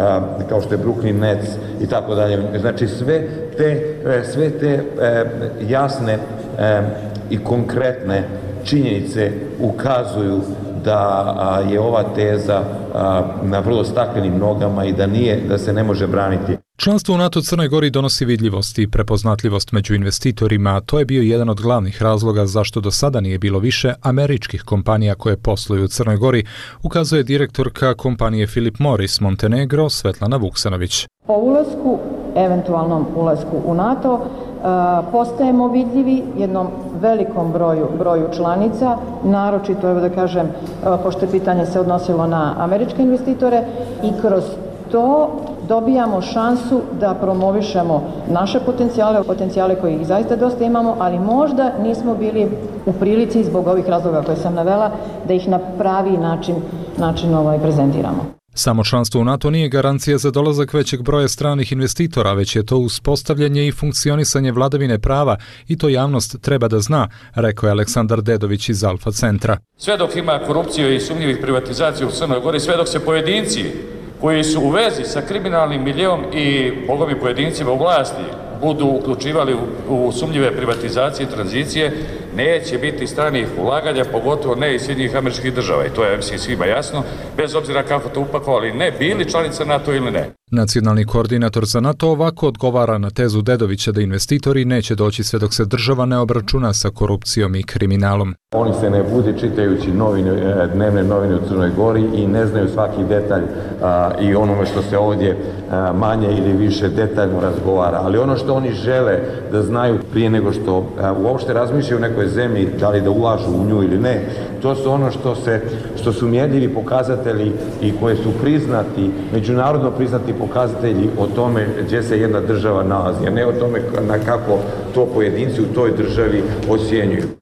kao što je Brooklyn Nets i tako dalje. Znači sve te, sve te jasne i konkretne činjenice ukazuju da je ova teza na vrlo staklenim nogama i da nije, da se ne može braniti. Članstvo u NATO Crnoj Gori donosi vidljivost i prepoznatljivost među investitorima, a to je bio jedan od glavnih razloga zašto do sada nije bilo više američkih kompanija koje posluju u Crnoj Gori, ukazuje direktorka kompanije Philip Morris Montenegro Svetlana Vuksanović. Po ulasku, eventualnom ulasku u NATO, postajemo vidljivi jednom velikom broju, broju članica, naročito, evo da kažem, pošto je pitanje se odnosilo na američke investitore, i kroz to dobijamo šansu da promovišemo naše potencijale, potencijale koje ih zaista dosta imamo, ali možda nismo bili u prilici zbog ovih razloga koje sam navela da ih na pravi način, način ovaj prezentiramo. Samo članstvo u NATO nije garancija za dolazak većeg broja stranih investitora, već je to uspostavljanje i funkcionisanje vladavine prava i to javnost treba da zna, rekao je Aleksandar Dedović iz Alfa centra. Sve dok ima korupcije i sumnjivih privatizacija u Crnoj Gori, sve dok se pojedinci koji su u vezi sa kriminalnim miljeom i bogovi pojedincima u vlasti budu uključivali u, u sumnjive privatizacije i tranzicije, neće biti stranih ulaganja, pogotovo ne iz Sjedinjenih Američkih Država. I to je mislim svima jasno, bez obzira kako to upakovali, ne bili članica NATO ili ne. Nacionalni koordinator za NATO ovako odgovara na tezu Dedovića da investitori neće doći sve dok se država ne obračuna sa korupcijom i kriminalom. Oni se ne bude čitajući novine, dnevne novine u Crnoj Gori i ne znaju svaki detalj a, i onome što se ovdje a, manje ili više detaljno razgovara. Ali ono što oni žele da znaju prije nego što a, uopšte razmišljaju o nekoj zemlji, da li da ulažu u nju ili ne, to su ono što, se, što su mjerljivi pokazatelji i koje su priznati, međunarodno priznati pokazatelji o tome gdje se jedna država nalazi, a ne o tome na kako to pojedinci u toj državi ocjenjuju.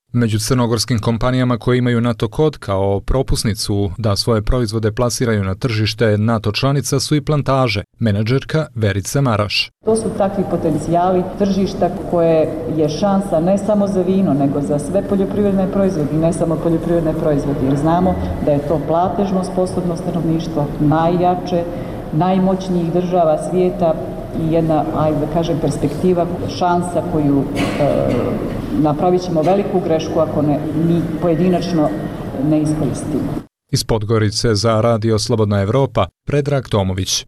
Među crnogorskim kompanijama koje imaju NATO kod kao propusnicu da svoje proizvode plasiraju na tržište NATO članica su i plantaže. Menadžerka Verica Maraš. To su takvi potencijali tržišta koje je šansa ne samo za vino, nego za sve poljoprivredne proizvode i ne samo poljoprivredne proizvode. Jer znamo da je to platežno sposobno stanovništvo najjače, najmoćnijih država svijeta i jedna, ajde da kažem, perspektiva, šansa koju e, napravit ćemo veliku grešku ako ne, mi pojedinačno ne iskoristimo. Iz Podgorice za Radio Slobodna Evropa, Predrag Tomović.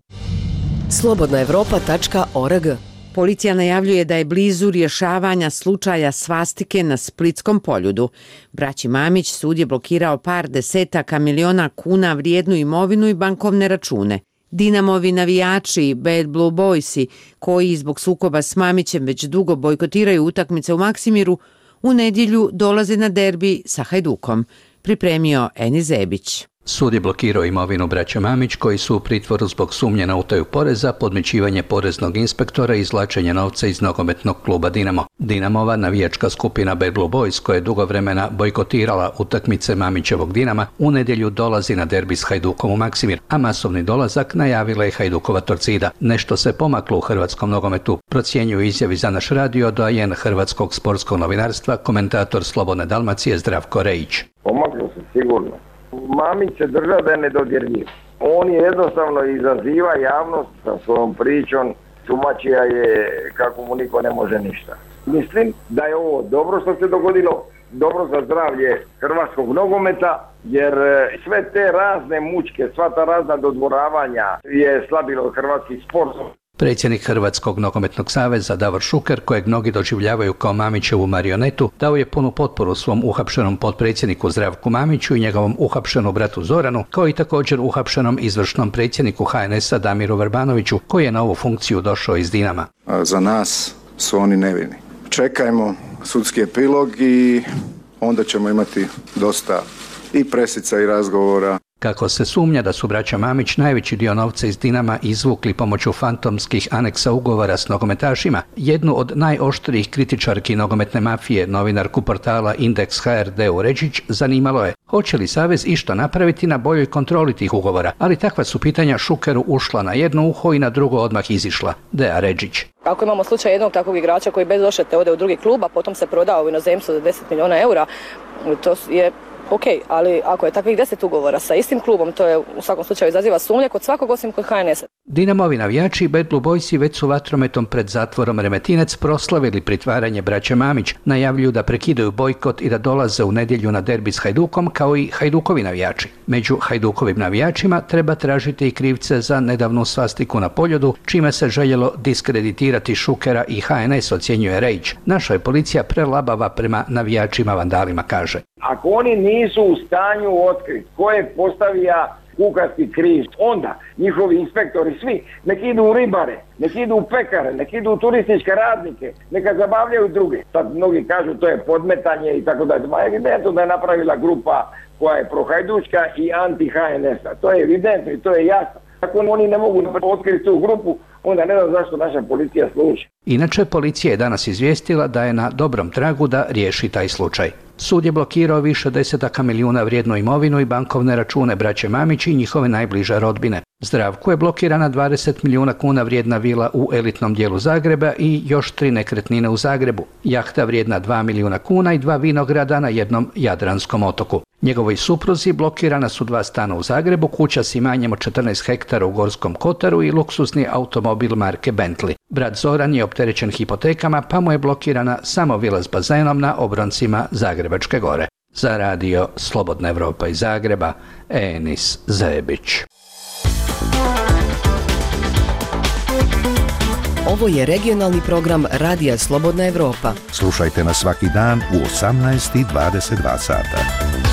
slobodna evropa tačka org. Policija najavljuje da je blizu rješavanja slučaja svastike na Splitskom Poljudu. Braći Mamić sud je blokirao par desetaka miliona kuna vrijednu imovinu i bankovne račune. Dinamovi navijači, Bad Blue Boysi, koji zbog sukoba s Mamićem već dugo bojkotiraju utakmice u Maksimiru, u nedjelju dolaze na derbi sa Hajdukom, pripremio Eni Zebić. Sud je blokirao imovinu braća Mamić koji su u pritvoru zbog sumnje na utaju poreza, podmićivanje poreznog inspektora i izvlačenje novca iz nogometnog kluba Dinamo. Dinamova navijačka skupina Bad Blue Boys, koja je dugo vremena bojkotirala utakmice Mamićevog Dinama, u nedjelju dolazi na derbi s Hajdukom u Maksimir, a masovni dolazak najavila je Hajdukova Torcida. Nešto se pomaklo u hrvatskom nogometu, procjenjuju izjavi za naš radio doajen hrvatskog sportskog novinarstva, komentator Slobodne Dalmacije Zdravko Rejić. Pomaklo se sigurno. Mamić se drža da je nedodirljiv. On je jednostavno izaziva javnost sa svojom pričom, tumačija je kako mu niko ne može ništa. Mislim da je ovo dobro što se dogodilo, dobro za zdravlje hrvatskog nogometa, jer sve te razne mučke, sva ta razna dodvoravanja je slabilo hrvatski sport. Predsjednik Hrvatskog nogometnog saveza Davor Šuker, kojeg mnogi doživljavaju kao Mamićevu marionetu, dao je punu potporu svom uhapšenom potpredsjedniku Zdravku Mamiću i njegovom uhapšenom bratu Zoranu, kao i također uhapšenom izvršnom predsjedniku H N S-a Damiru Vrbanoviću, koji je na ovu funkciju došao iz Dinama. Za nas su oni nevini. Čekajmo sudski epilog i onda ćemo imati dosta i presica i razgovora. Kako se sumnja da su braća Mamić najveći dio novca iz Dinama izvukli pomoću fantomskih aneksa ugovora s nogometašima, jednu od najoštrijih kritičarki nogometne mafije, novinarku portala Indeks H R D Ređić, zanimalo je hoće li Savez išta napraviti na boljoj kontroli tih ugovora, ali takva su pitanja Šukeru ušla na jedno uho i na drugo odmah izišla. Dea Ređić. Ako imamo slučaj jednog takvog igrača koji bez oštete ode u drugi klub, a potom se prodao u inozemstvu za deset milijuna eura, to je ok, ali ako je takvih deset ugovora sa istim klubom, to je u svakom slučaju izaziva sumnje kod svakog osim kod H N S-a. Dinamovi navijači i Bad Blue Boysi već su vatrometom pred zatvorom Remetinec proslavili pritvaranje braća Mamić, najavljuju da prekidaju bojkot i da dolaze u nedjelju na derbi s Hajdukom kao i Hajdukovi navijači. Među Hajdukovim navijačima treba tražiti i krivce za nedavnu svastiku na Poljudu, čime se željelo diskreditirati Šukera i H N S, ocjenjuje Rejić. Naša je policija prelabava prema navijačima vandalima, kaže. Ako oni nisu u stanju otkriti ko je postavija kukasti križ, onda njihovi inspektori svi nek idu u ribare, nek idu u pekare, nek idu u turističke radnike, neka zabavljaju druge. Sad mnogi kažu to je podmetanje i tako dalje. Ma evidentno da je napravila grupa koja je prohajdučka i anti-H N S-a. To je evidentno i to je jasno. Ako oni ne mogu otkriti tu grupu, onda ne znam zašto naša policija služi. Inače, policija je danas izvijestila da je na dobrom tragu da riješi taj slučaj. Sud je blokirao više desetaka milijuna vrijednu imovinu i bankovne račune braće Mamić i njihove najbliže rodbine. Zdravku je blokirana dvadeset milijuna kuna vrijedna vila u elitnom dijelu Zagreba i još tri nekretnine u Zagrebu. Jahta vrijedna dva milijuna kuna i dva vinograda na jednom jadranskom otoku. Njegovoj supruzi blokirana su dva stana u Zagrebu, kuća s imanjem od četrnaest hektara u Gorskom Kotaru i luksusni automobil marke Bentley. Brat Zoran je opterećen hipotekama, pa mu je blokirana samo vila s bazenom na obroncima Zagrebačke gore. Za radio Slobodna Evropa iz Zagreba, Enis Zebić. Ovo je regionalni program Radija Slobodna Evropa. Slušajte nas svaki dan u osamnaest i dvadeset dva sata.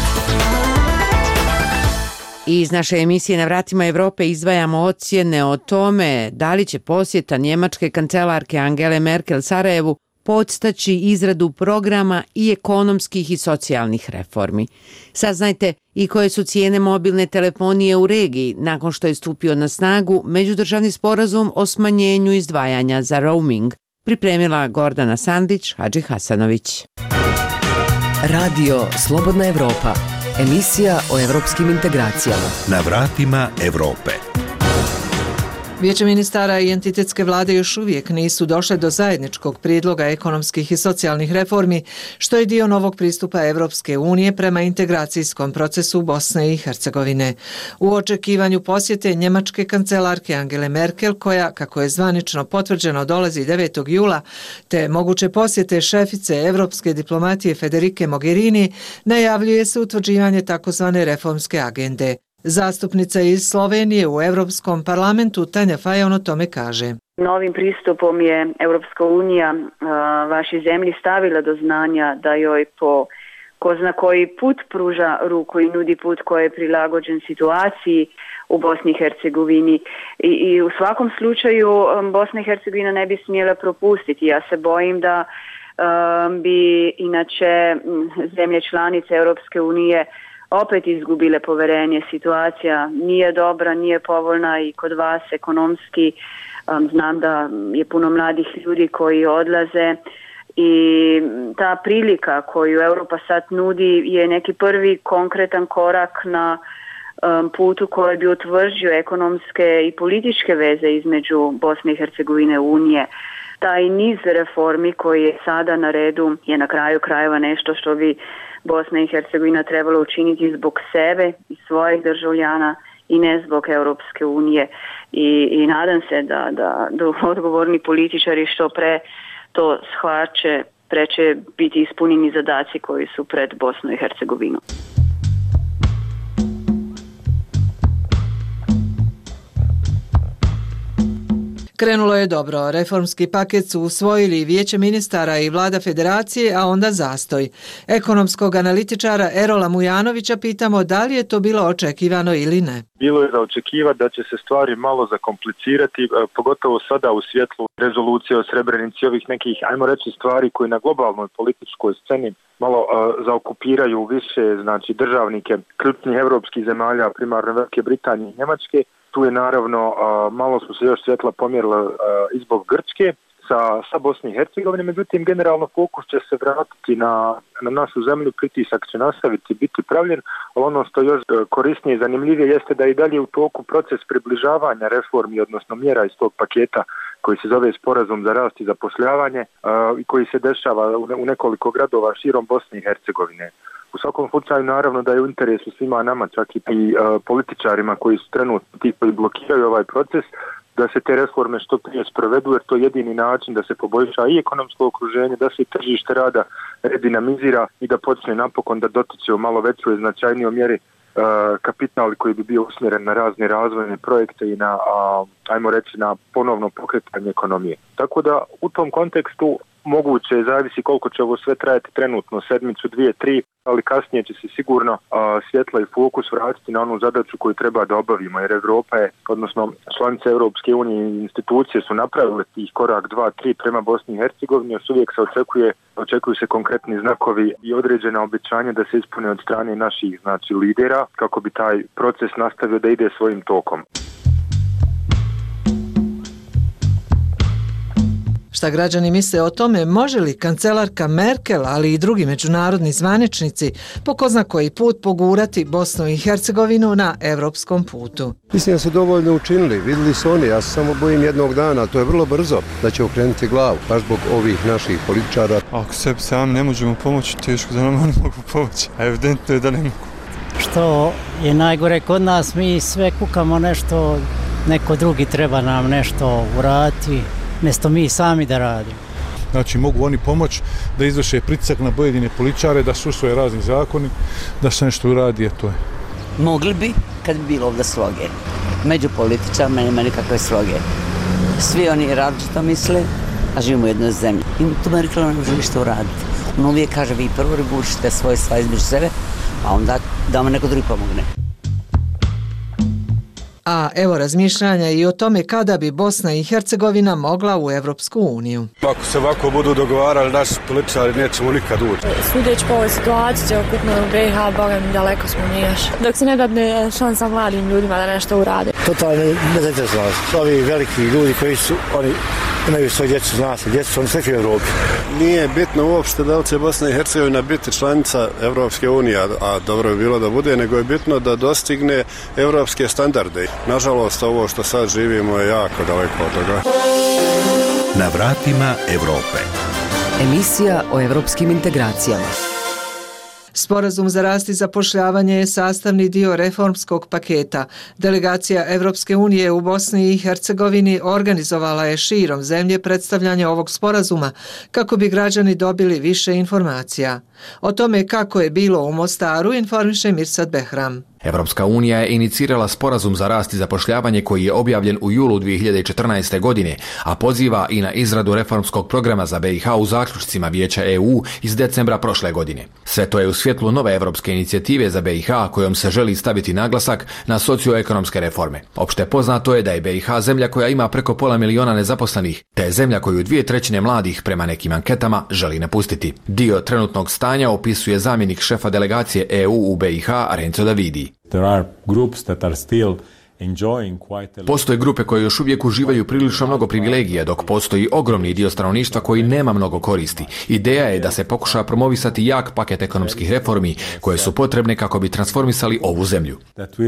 Iz naše emisije Na vratima Evrope izdvajamo ocjene o tome da li će posjeta njemačke kancelarke Angele Merkel Sarajevu podstaći izradu programa i ekonomskih i socijalnih reformi. Saznajte i koje su cijene mobilne telefonije u regiji nakon što je stupio na snagu međudržavni sporazum o smanjenju izdvajanja za roaming. Pripremila Gordana Sandić, Hadži Hasanović. Radio Slobodna Evropa, emisija o evropskim integracijama. Na vratima Evrope. Vijeće ministara i entitetske vlade još uvijek nisu došle do zajedničkog prijedloga ekonomskih i socijalnih reformi, što je dio novog pristupa Evropske unije prema integracijskom procesu Bosne i Hercegovine. U očekivanju posjete njemačke kancelarke Angele Merkel, koja, kako je zvanično potvrđeno, dolazi devetog jula, te moguće posjete šefice evropske diplomatije Federike Mogherini, najavljuje se utvrđivanje takozvane reformske agende. Zastupnica iz Slovenije u Europskom parlamentu Tanja Fajon o tome kaže. Novim pristupom je Europska unija vašoj zemlji stavila do znanja da joj po ko zna koji put pruža ruku i nudi put koji je prilagođen situaciji u Bosni i Hercegovini. I, i u svakom slučaju Bosna i Hercegovina ne bi smjela propustiti. Ja se bojim da um, bi inače zemlje članice Europske unije opet izgubile poverenje. Situacija nije dobra, nije povoljna i kod vas ekonomski. Um, znam da je puno mladih ljudi koji odlaze i ta prilika koju Europa sad nudi je neki prvi konkretan korak na um, putu koji bi utvrđio ekonomske i političke veze između Bosne i Hercegovine i Unije. Taj niz reformi koji je sada na redu je na kraju krajeva nešto što bi Bosna i Hercegovina trebala učiniti zbog sebe i svojih državljana i ne zbog Europske unije. I, i nadam se da, da, da odgovorni političari što pre to shvaće, pre će biti ispunjeni zadaci koji su pred Bosnu i Hercegovinu. Krenulo je dobro. Reformski paket su usvojili Vijeće ministara i vlada federacije, a onda zastoj. Ekonomskog analitičara Erola Mujanovića pitamo da li je to bilo očekivano ili ne. Bilo je za očekivati da će se stvari malo zakomplicirati, pogotovo sada u svjetlu rezolucije o Srebrenici, ovih nekih, ajmo reći, stvari koje na globalnoj političkoj sceni malo uh, zaokupiraju više, znači, državnike ključnih evropskih zemalja, primarno Velike Britanije i Njemačke. Tu je naravno, uh, malo su se još svjetla pomjerila uh, i zbog Grčke sa, sa Bosne i Hercegovine, međutim generalno fokus će se vratiti na, na našu zemlju, pritisak će nastaviti biti pravljen, ali ono što još uh, korisnije i zanimljivije jeste da i dalje u toku proces približavanja reformi, odnosno mjera iz tog paketa koji se zove Sporazum za rast i zapošljavanje uh, i koji se dešava u, ne, u nekoliko gradova širom Bosne i Hercegovine. U svakom slučaju naravno da je u interesu svima nama, čak i uh, političarima koji su trenutno ti koji blokiraju ovaj proces, da se te reforme što prije sprovedu, jer to je jedini način da se poboljša i ekonomsko okruženje, da se i tržište rada redinamizira i da počne napokon da dotiče u malo većoj i značajnijoj mjeri uh, kapital koji bi bio usmjeren na razne razvojne projekte i na, uh, ajmo reći, na ponovno pokretanje ekonomije. Tako da u tom kontekstu moguće, zavisi koliko će ovo sve trajati trenutno, sedmicu, dvije, tri, ali kasnije će se sigurno a, svjetla i fokus vratiti na onu zadaću koju treba da obavimo, jer Evropa je, odnosno članice Europske unije i institucije su napravile tih korak dva, tri prema Bosni i Hercegovini, još uvijek se očekuje, očekuju se konkretni znakovi i određena obećanja da se ispune od strane naših, znači, lidera, kako bi taj proces nastavio da ide svojim tokom. Šta građani misle o tome, može li kancelarka Merkel, ali i drugi međunarodni zvaničnici, po ko zna koji put pogurati Bosnu i Hercegovinu na evropskom putu? Mislim da su dovoljno učinili, vidjeli su oni, ja se samo bojim jednog dana, to je vrlo brzo, da će okrenuti glavu, baš zbog ovih naših političara. Ako sebi sam ne možemo pomoći, teško da nam oni mogu pomoći, a evidentno je da ne mogu. Što je najgore kod nas, mi sve kukamo nešto, neko drugi treba nam nešto uraditi, mjesto mi sami da radimo. Znači mogu oni pomoći da izvrše pritisak na pojedine političare, da su usvoje razni zakoni, da se nešto uradi, a to je. Mogli bi kad bi bilo ovdje sloge. Među političarima nema nikakve sloge. Svi oni različito misle, a živimo u jednoj zemlji. I tu Merkel ne može ništa uraditi. On uvijek kaže, vi prvo regulišite svoje stvari između sebe, a onda da vam neko drugi pomogne. A evo razmišljanja i o tome kada bi Bosna i Hercegovina mogla u Evropsku uniju. Ako se ovako budu dogovarali naši političari, nećemo nikad ući. Sudeći po ovoj situaciji, ukupno u B i H, boga mi daleko smo mi još. Dok se ne dadne šansa mladim ljudima da nešto urade. Totalno nezainteresovani. Ovi veliki ljudi koji su, oni imaju svoje djecu, zna se, djecu su oni sve u Evropi. Nije bitno uopšte da li će Bosna i Hercegovina biti članica Evropske unije, a dobro bi bilo da bude, nego je bitno da dostigne evropske standarde. Nažalost, ovo što sad živimo je jako daleko od toga. Na vratima Evrope. Emisija o evropskim integracijama. Sporazum za rast i zapošljavanje je sastavni dio reformskog paketa. Delegacija Evropske unije u Bosni i Hercegovini organizovala je širom zemlje predstavljanje ovog sporazuma kako bi građani dobili više informacija. O tome kako je bilo u Mostaru informiše Mirsad Behram. Evropska unija je inicirala sporazum za rast i zapošljavanje koji je objavljen u julu dvije hiljade četrnaeste. godine, a poziva i na izradu reformskog programa za B i H u zaključcima Vijeća E U iz decembra prošle godine. Sve to je u svjetlu nove evropske inicijative za B i H kojom se želi staviti naglasak na socioekonomske reforme. Opšte poznato je da je B i H zemlja koja ima preko pola miliona nezaposlenih, te je zemlja koju dvije trećine mladih prema nekim anketama želi napustiti. Dio trenutnog stanja opisuje zamjenik šefa delegacije E U u B i H Renzo Davidi. Postoje grupe koje još uvijek uživaju prilično mnogo privilegija, dok postoji ogromni dio stanovništva koji nema mnogo koristi. Ideja je da se pokuša promovisati jak paket ekonomskih reformi koje su potrebne kako bi transformisali ovu zemlju.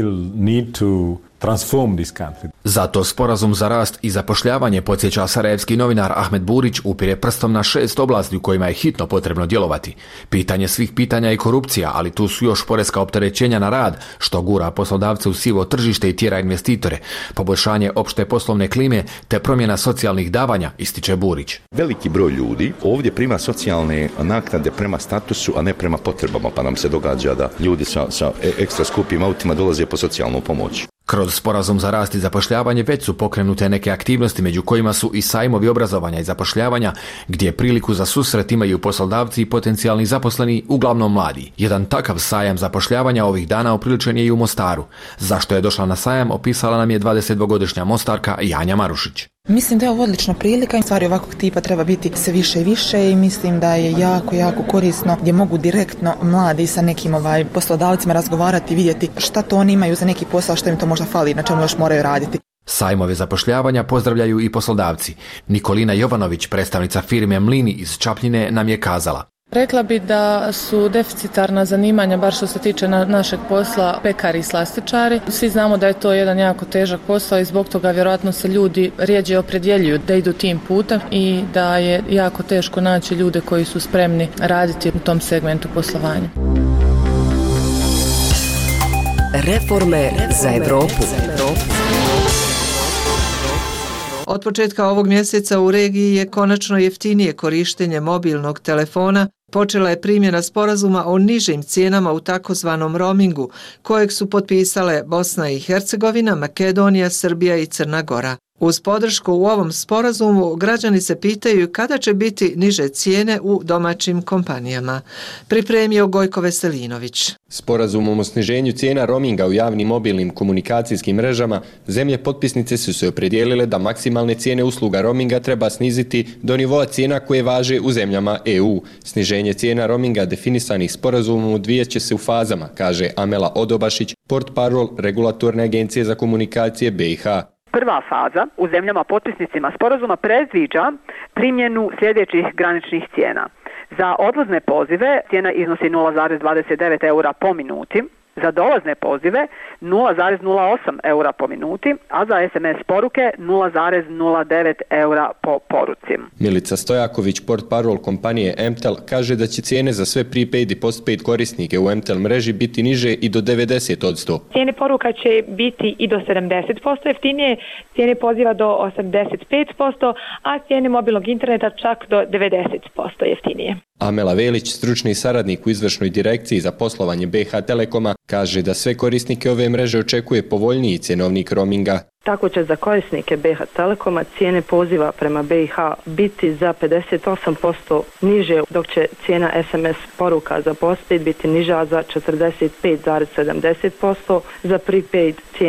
Zato sporazum za rast i zapošljavanje, podsjeća sarajevski novinar Ahmed Burić, upire prstom na šest oblasti u kojima je hitno potrebno djelovati. Pitanje svih pitanja je korupcija, ali tu su još poreska opterećenja na rad, što gura poslodavce u sivo tržište i tjera investitore, poboljšanje opšte poslovne klime te promjena socijalnih davanja, ističe Burić. Veliki broj ljudi ovdje prima socijalne naknade prema statusu, a ne prema potrebama, pa nam se događa da ljudi sa, sa ekstra skupim autima dolaze po socijalnu pomoć. Kroz sporazum za rast i zapošljavanje već su pokrenute neke aktivnosti, među kojima su i sajmovi obrazovanja i zapošljavanja, gdje priliku za susret imaju poslodavci i potencijalni zaposleni, uglavnom mladi. Jedan takav sajam zapošljavanja ovih dana upriličen je i u Mostaru. Zašto je došla na sajam, opisala nam je dvadesetdvogodišnja Mostarka Janja Marušić. Mislim da je ovo odlična prilika, stvari ovakvog tipa treba biti sve više i više i mislim da je jako, jako korisno gdje mogu direktno mladi sa nekim ovaj, poslodavcima razgovarati i vidjeti šta to oni imaju za neki posao, što im to možda fali, na čemu još moraju raditi. Sajmove zapošljavanja pozdravljaju i poslodavci. Nikolina Jovanović, predstavnica firme Mlini iz Čapljine, nam je kazala. Rekla bi da su deficitarna zanimanja, bar što se tiče na, našeg posla, pekari i slastičari. Svi znamo da je to jedan jako težak posao i zbog toga vjerojatno se ljudi rijeđe opredjeljuju da idu tim putem i da je jako teško naći ljude koji su spremni raditi u tom segmentu poslovanja. Reforme za Evropu. Od početka ovog mjeseca u regiji je konačno jeftinije korištenje mobilnog telefona. Počela je primjena sporazuma o nižim cijenama u takozvanom roamingu, kojeg su potpisale Bosna i Hercegovina, Makedonija, Srbija i Crna Gora. Uz podršku u ovom sporazumu građani se pitaju kada će biti niže cijene u domaćim kompanijama. Pripremio Gojko Veselinović. Sporazumom o sniženju cijena roaminga u javnim mobilnim komunikacijskim mrežama, zemlje potpisnice su se opredijelile da maksimalne cijene usluga roaminga treba sniziti do nivoa cijena koje važe u zemljama E U. Sniženje cijena roaminga definisanih sporazumom odvijat će se u fazama, kaže Amela Odobašić, portparol Regulatorne agencije za komunikacije B i H. Prva faza u zemljama potpisnicima sporazuma predviđa primjenu sljedećih graničnih cijena. Za odlazne pozive cijena iznosi nula zarez dvadeset devet eura po minuti, za dolazne pozive nula zarez nula osam eura po minuti, a za es em es poruke nula zarez nula devet eura po poruci. Milica Stojaković, portparol kompanije em tel, kaže da će cijene za sve prepaid i postpaid korisnike u em tel mreži biti niže i do devedeset posto. Cijene poruka će biti i do sedamdeset posto jeftinije, cijene poziva do osamdeset pet posto, a cijene mobilnog interneta čak do devedeset posto jeftinije. Amela Velić, stručni saradnik u izvršnoj direkciji za poslovanje B i H Telekoma, kaže da sve korisnike ove mreže očekuje povoljniji cjenovnik roaminga. Tako će za korisnike B i H Telekoma cijene poziva prema B i H biti za pedeset osam posto niže, dok će cijena es em es poruka za postpaid biti niža za četrdeset pet zarez sedamdeset posto, za prepaid cijena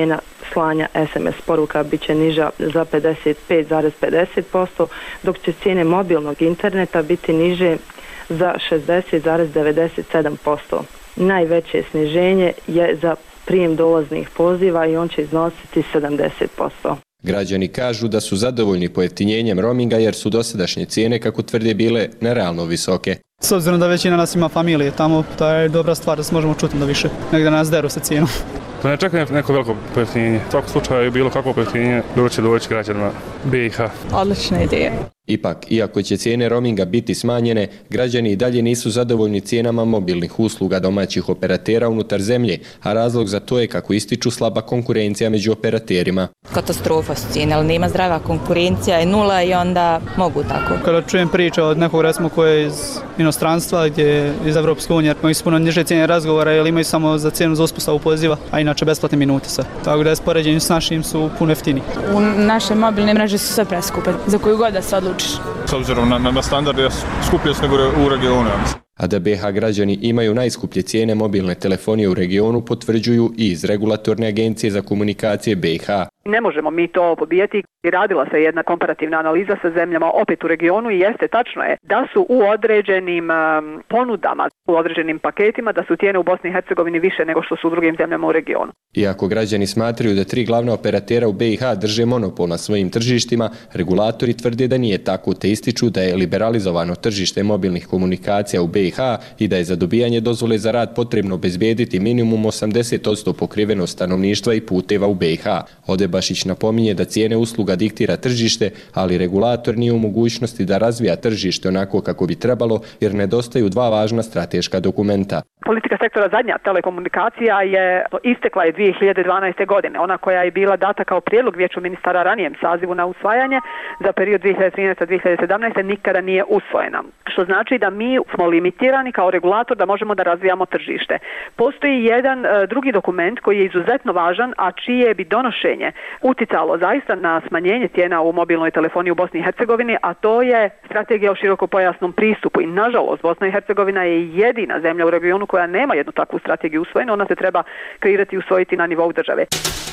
slanja es em es poruka bit će niža za pedeset pet zarez pedeset posto, dok će cijene mobilnog interneta biti niže za šezdeset zarez devedeset sedam posto. Najveće sniženje je za prijem dolaznih poziva i on će iznositi sedamdeset posto. Građani kažu da su zadovoljni pojeftinjenjem roaminga jer su dosadašnje cijene, kako tvrde, bile nerealno visoke. S obzirom da većina nas ima familije tamo, to je dobra stvar da se možemo čuti da više, negdje nas deru sa cijenom. Pa ne čekam neko veliko pojeftinjenje. U svakom slučaju bilo kakvo pojeftinjenje dobro će doći građanima be i ha. Odlična ideja. Ipak, iako će cijene roaminga biti smanjene, građani i dalje nisu zadovoljni cijenama mobilnih usluga domaćih operatera unutar zemlje, a razlog za to je, kako ističu, slaba konkurencija među operaterima. Katastrofa su cijene, ali nema zdrava konkurencija, je nula i onda mogu tako. Kada čujem priča od nekog, recimo, koje je iz inostranstva, gdje je iz Evropske unije, imaju puno niže cijene razgovora jer imaju samo za cijenu za uspostavu poziva, a inače besplatne minute sve. Tako da je spoređenju s našim su puno jeftini. U naše mobilne mreže su sve preskupe, za koju god da se odlučiš. S obzirom na, na, na standard je skuplje nego u regionu. A da be ha građani imaju najskuplje cijene mobilne telefonije u regionu potvrđuju i iz Regulatorne agencije za komunikacije be i ha. Ne možemo mi to pobijati. Radila se jedna komparativna analiza sa zemljama opet u regionu i jeste, tačno je da su u određenim um, ponudama, u određenim paketima, da su cijene u Bosni i Hercegovini više nego što su u drugim zemljama u regionu. Iako građani smatraju da tri glavna operatera u be i ha drže monopol na svojim tržištima, regulatori tvrde da nije tako, te ističu da je liberalizovano tržište mobilnih komunikacija u be i ha i da je za dobijanje dozvole za rad potrebno obezbediti minimum osamdeset posto pokrivenost stanovništva i puteva u be i ha. Odebašić napominje da cijene usluga diktira tržište, ali regulator nije u mogućnosti da razvija tržište onako kako bi trebalo jer nedostaju dva važna strateška dokumenta. Politika sektora zadnja telekomunikacija je istekla je dvije hiljade dvanaeste. godine. Ona koja je bila data kao prijedlog vijeću ministara ranijem sazivu na usvajanje za period dvije hiljade trinaeste do dvije hiljade sedamnaeste. nikada nije usvojena. Što znači da mi smo limitirani kao regulator da možemo da razvijamo tržište. Postoji jedan uh, drugi dokument koji je izuzetno važan, a čije bi donošenje uticalo zaista na smanjenje cijena u mobilnoj telefoniji u Bosni i Hercegovini, a to je strategija o širokopojasnom pristupu. I nažalost, Bosna i Hercegovina je jedina zemlja u regionu koja nema jednu takvu strategiju usvojenu, ona se treba kreirati i usvojiti na nivou države.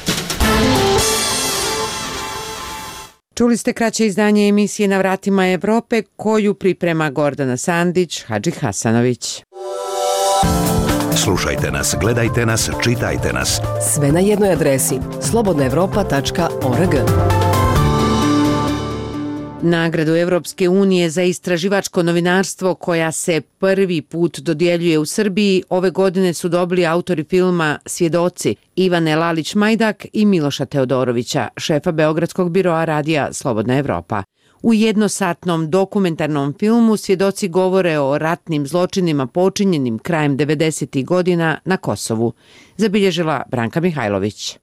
Čuli ste kraće izdanje emisije Na vratima Evrope koju priprema Gordana Sandić, Hadži Hasanović. Slušajte nas, gledajte nas, čitajte nas. Sve na jednoj adresi slobodna evropa tačka org. Nagradu Evropske unije za istraživačko novinarstvo koja se prvi put dodjeljuje u Srbiji ove godine su dobili autori filma Svjedoci Ivane Lalić-Majdak i Miloša Teodorovića, šefa Beogradskog biroa radija Slobodna Evropa. U jednosatnom dokumentarnom filmu svjedoci govore o ratnim zločinima počinjenim krajem devedesetih godina na Kosovu, zabilježila Branka Mihajlović.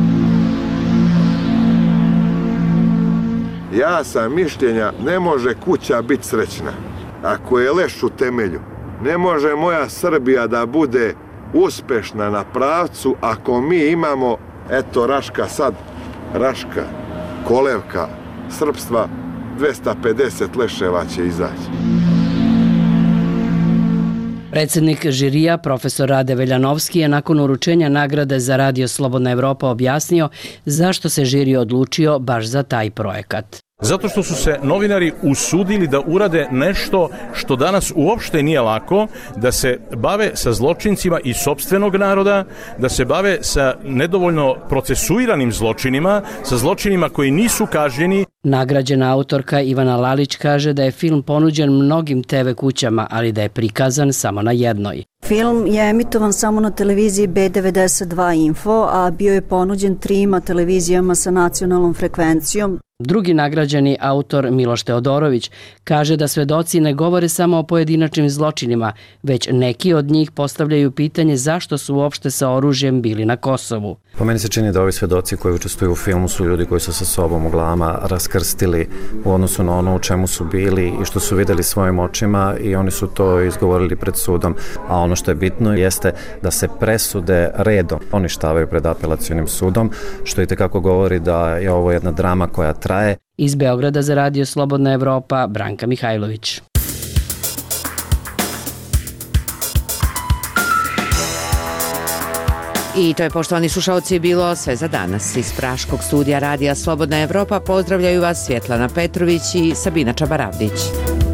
Ja sam mišljenja, ne može kuća biti srećna ako je leš u temelju. Ne može moja Srbija da bude uspešna na pravcu ako mi imamo, eto Raška sad, Raška, kolevka, srpstva, dvesta pedeset leševa će izaći. Predsjednik žirija, profesor Rade Veljanovski, je nakon uručenja nagrade za Radio Slobodna Evropa objasnio zašto se žiri odlučio baš za taj projekat. Zato što su se novinari usudili da urade nešto što danas uopšte nije lako, da se bave sa zločincima iz sopstvenog naroda, da se bave sa nedovoljno procesuiranim zločinima, sa zločinima koji nisu kažnjeni. Nagrađena autorka Ivana Lalić kaže da je film ponuđen mnogim te ve kućama, ali da je prikazan samo na jednoj. Film je emitovan samo na televiziji be devedeset dva Info, a bio je ponuđen trima televizijama sa nacionalnom frekvencijom. Drugi nagrađeni autor Miloš Teodorović kaže da svedoci ne govore samo o pojedinačnim zločinima, već neki od njih postavljaju pitanje zašto su uopšte sa oružjem bili na Kosovu. Po meni se čini da ovi svedoci koji učestvuju u filmu su ljudi koji su sa sobom u glavama raskrstili u odnosu na ono u čemu su bili i što su vidjeli svojim očima i oni su to izgovorili pred sudom. A ono što je bitno jeste da se presude redom poništavaju pred apelacionim sudom, što i tekako govori da je ovo jedna drama koja traje. Iz Beograda za Radio Slobodna Evropa, Branka Mihajlović. I to je, poštovani slušalci, bilo sve za danas. Iz Praškog studija Radija Slobodna Evropa pozdravljaju vas Svjetlana Petrović i Sabina Čabaravdić.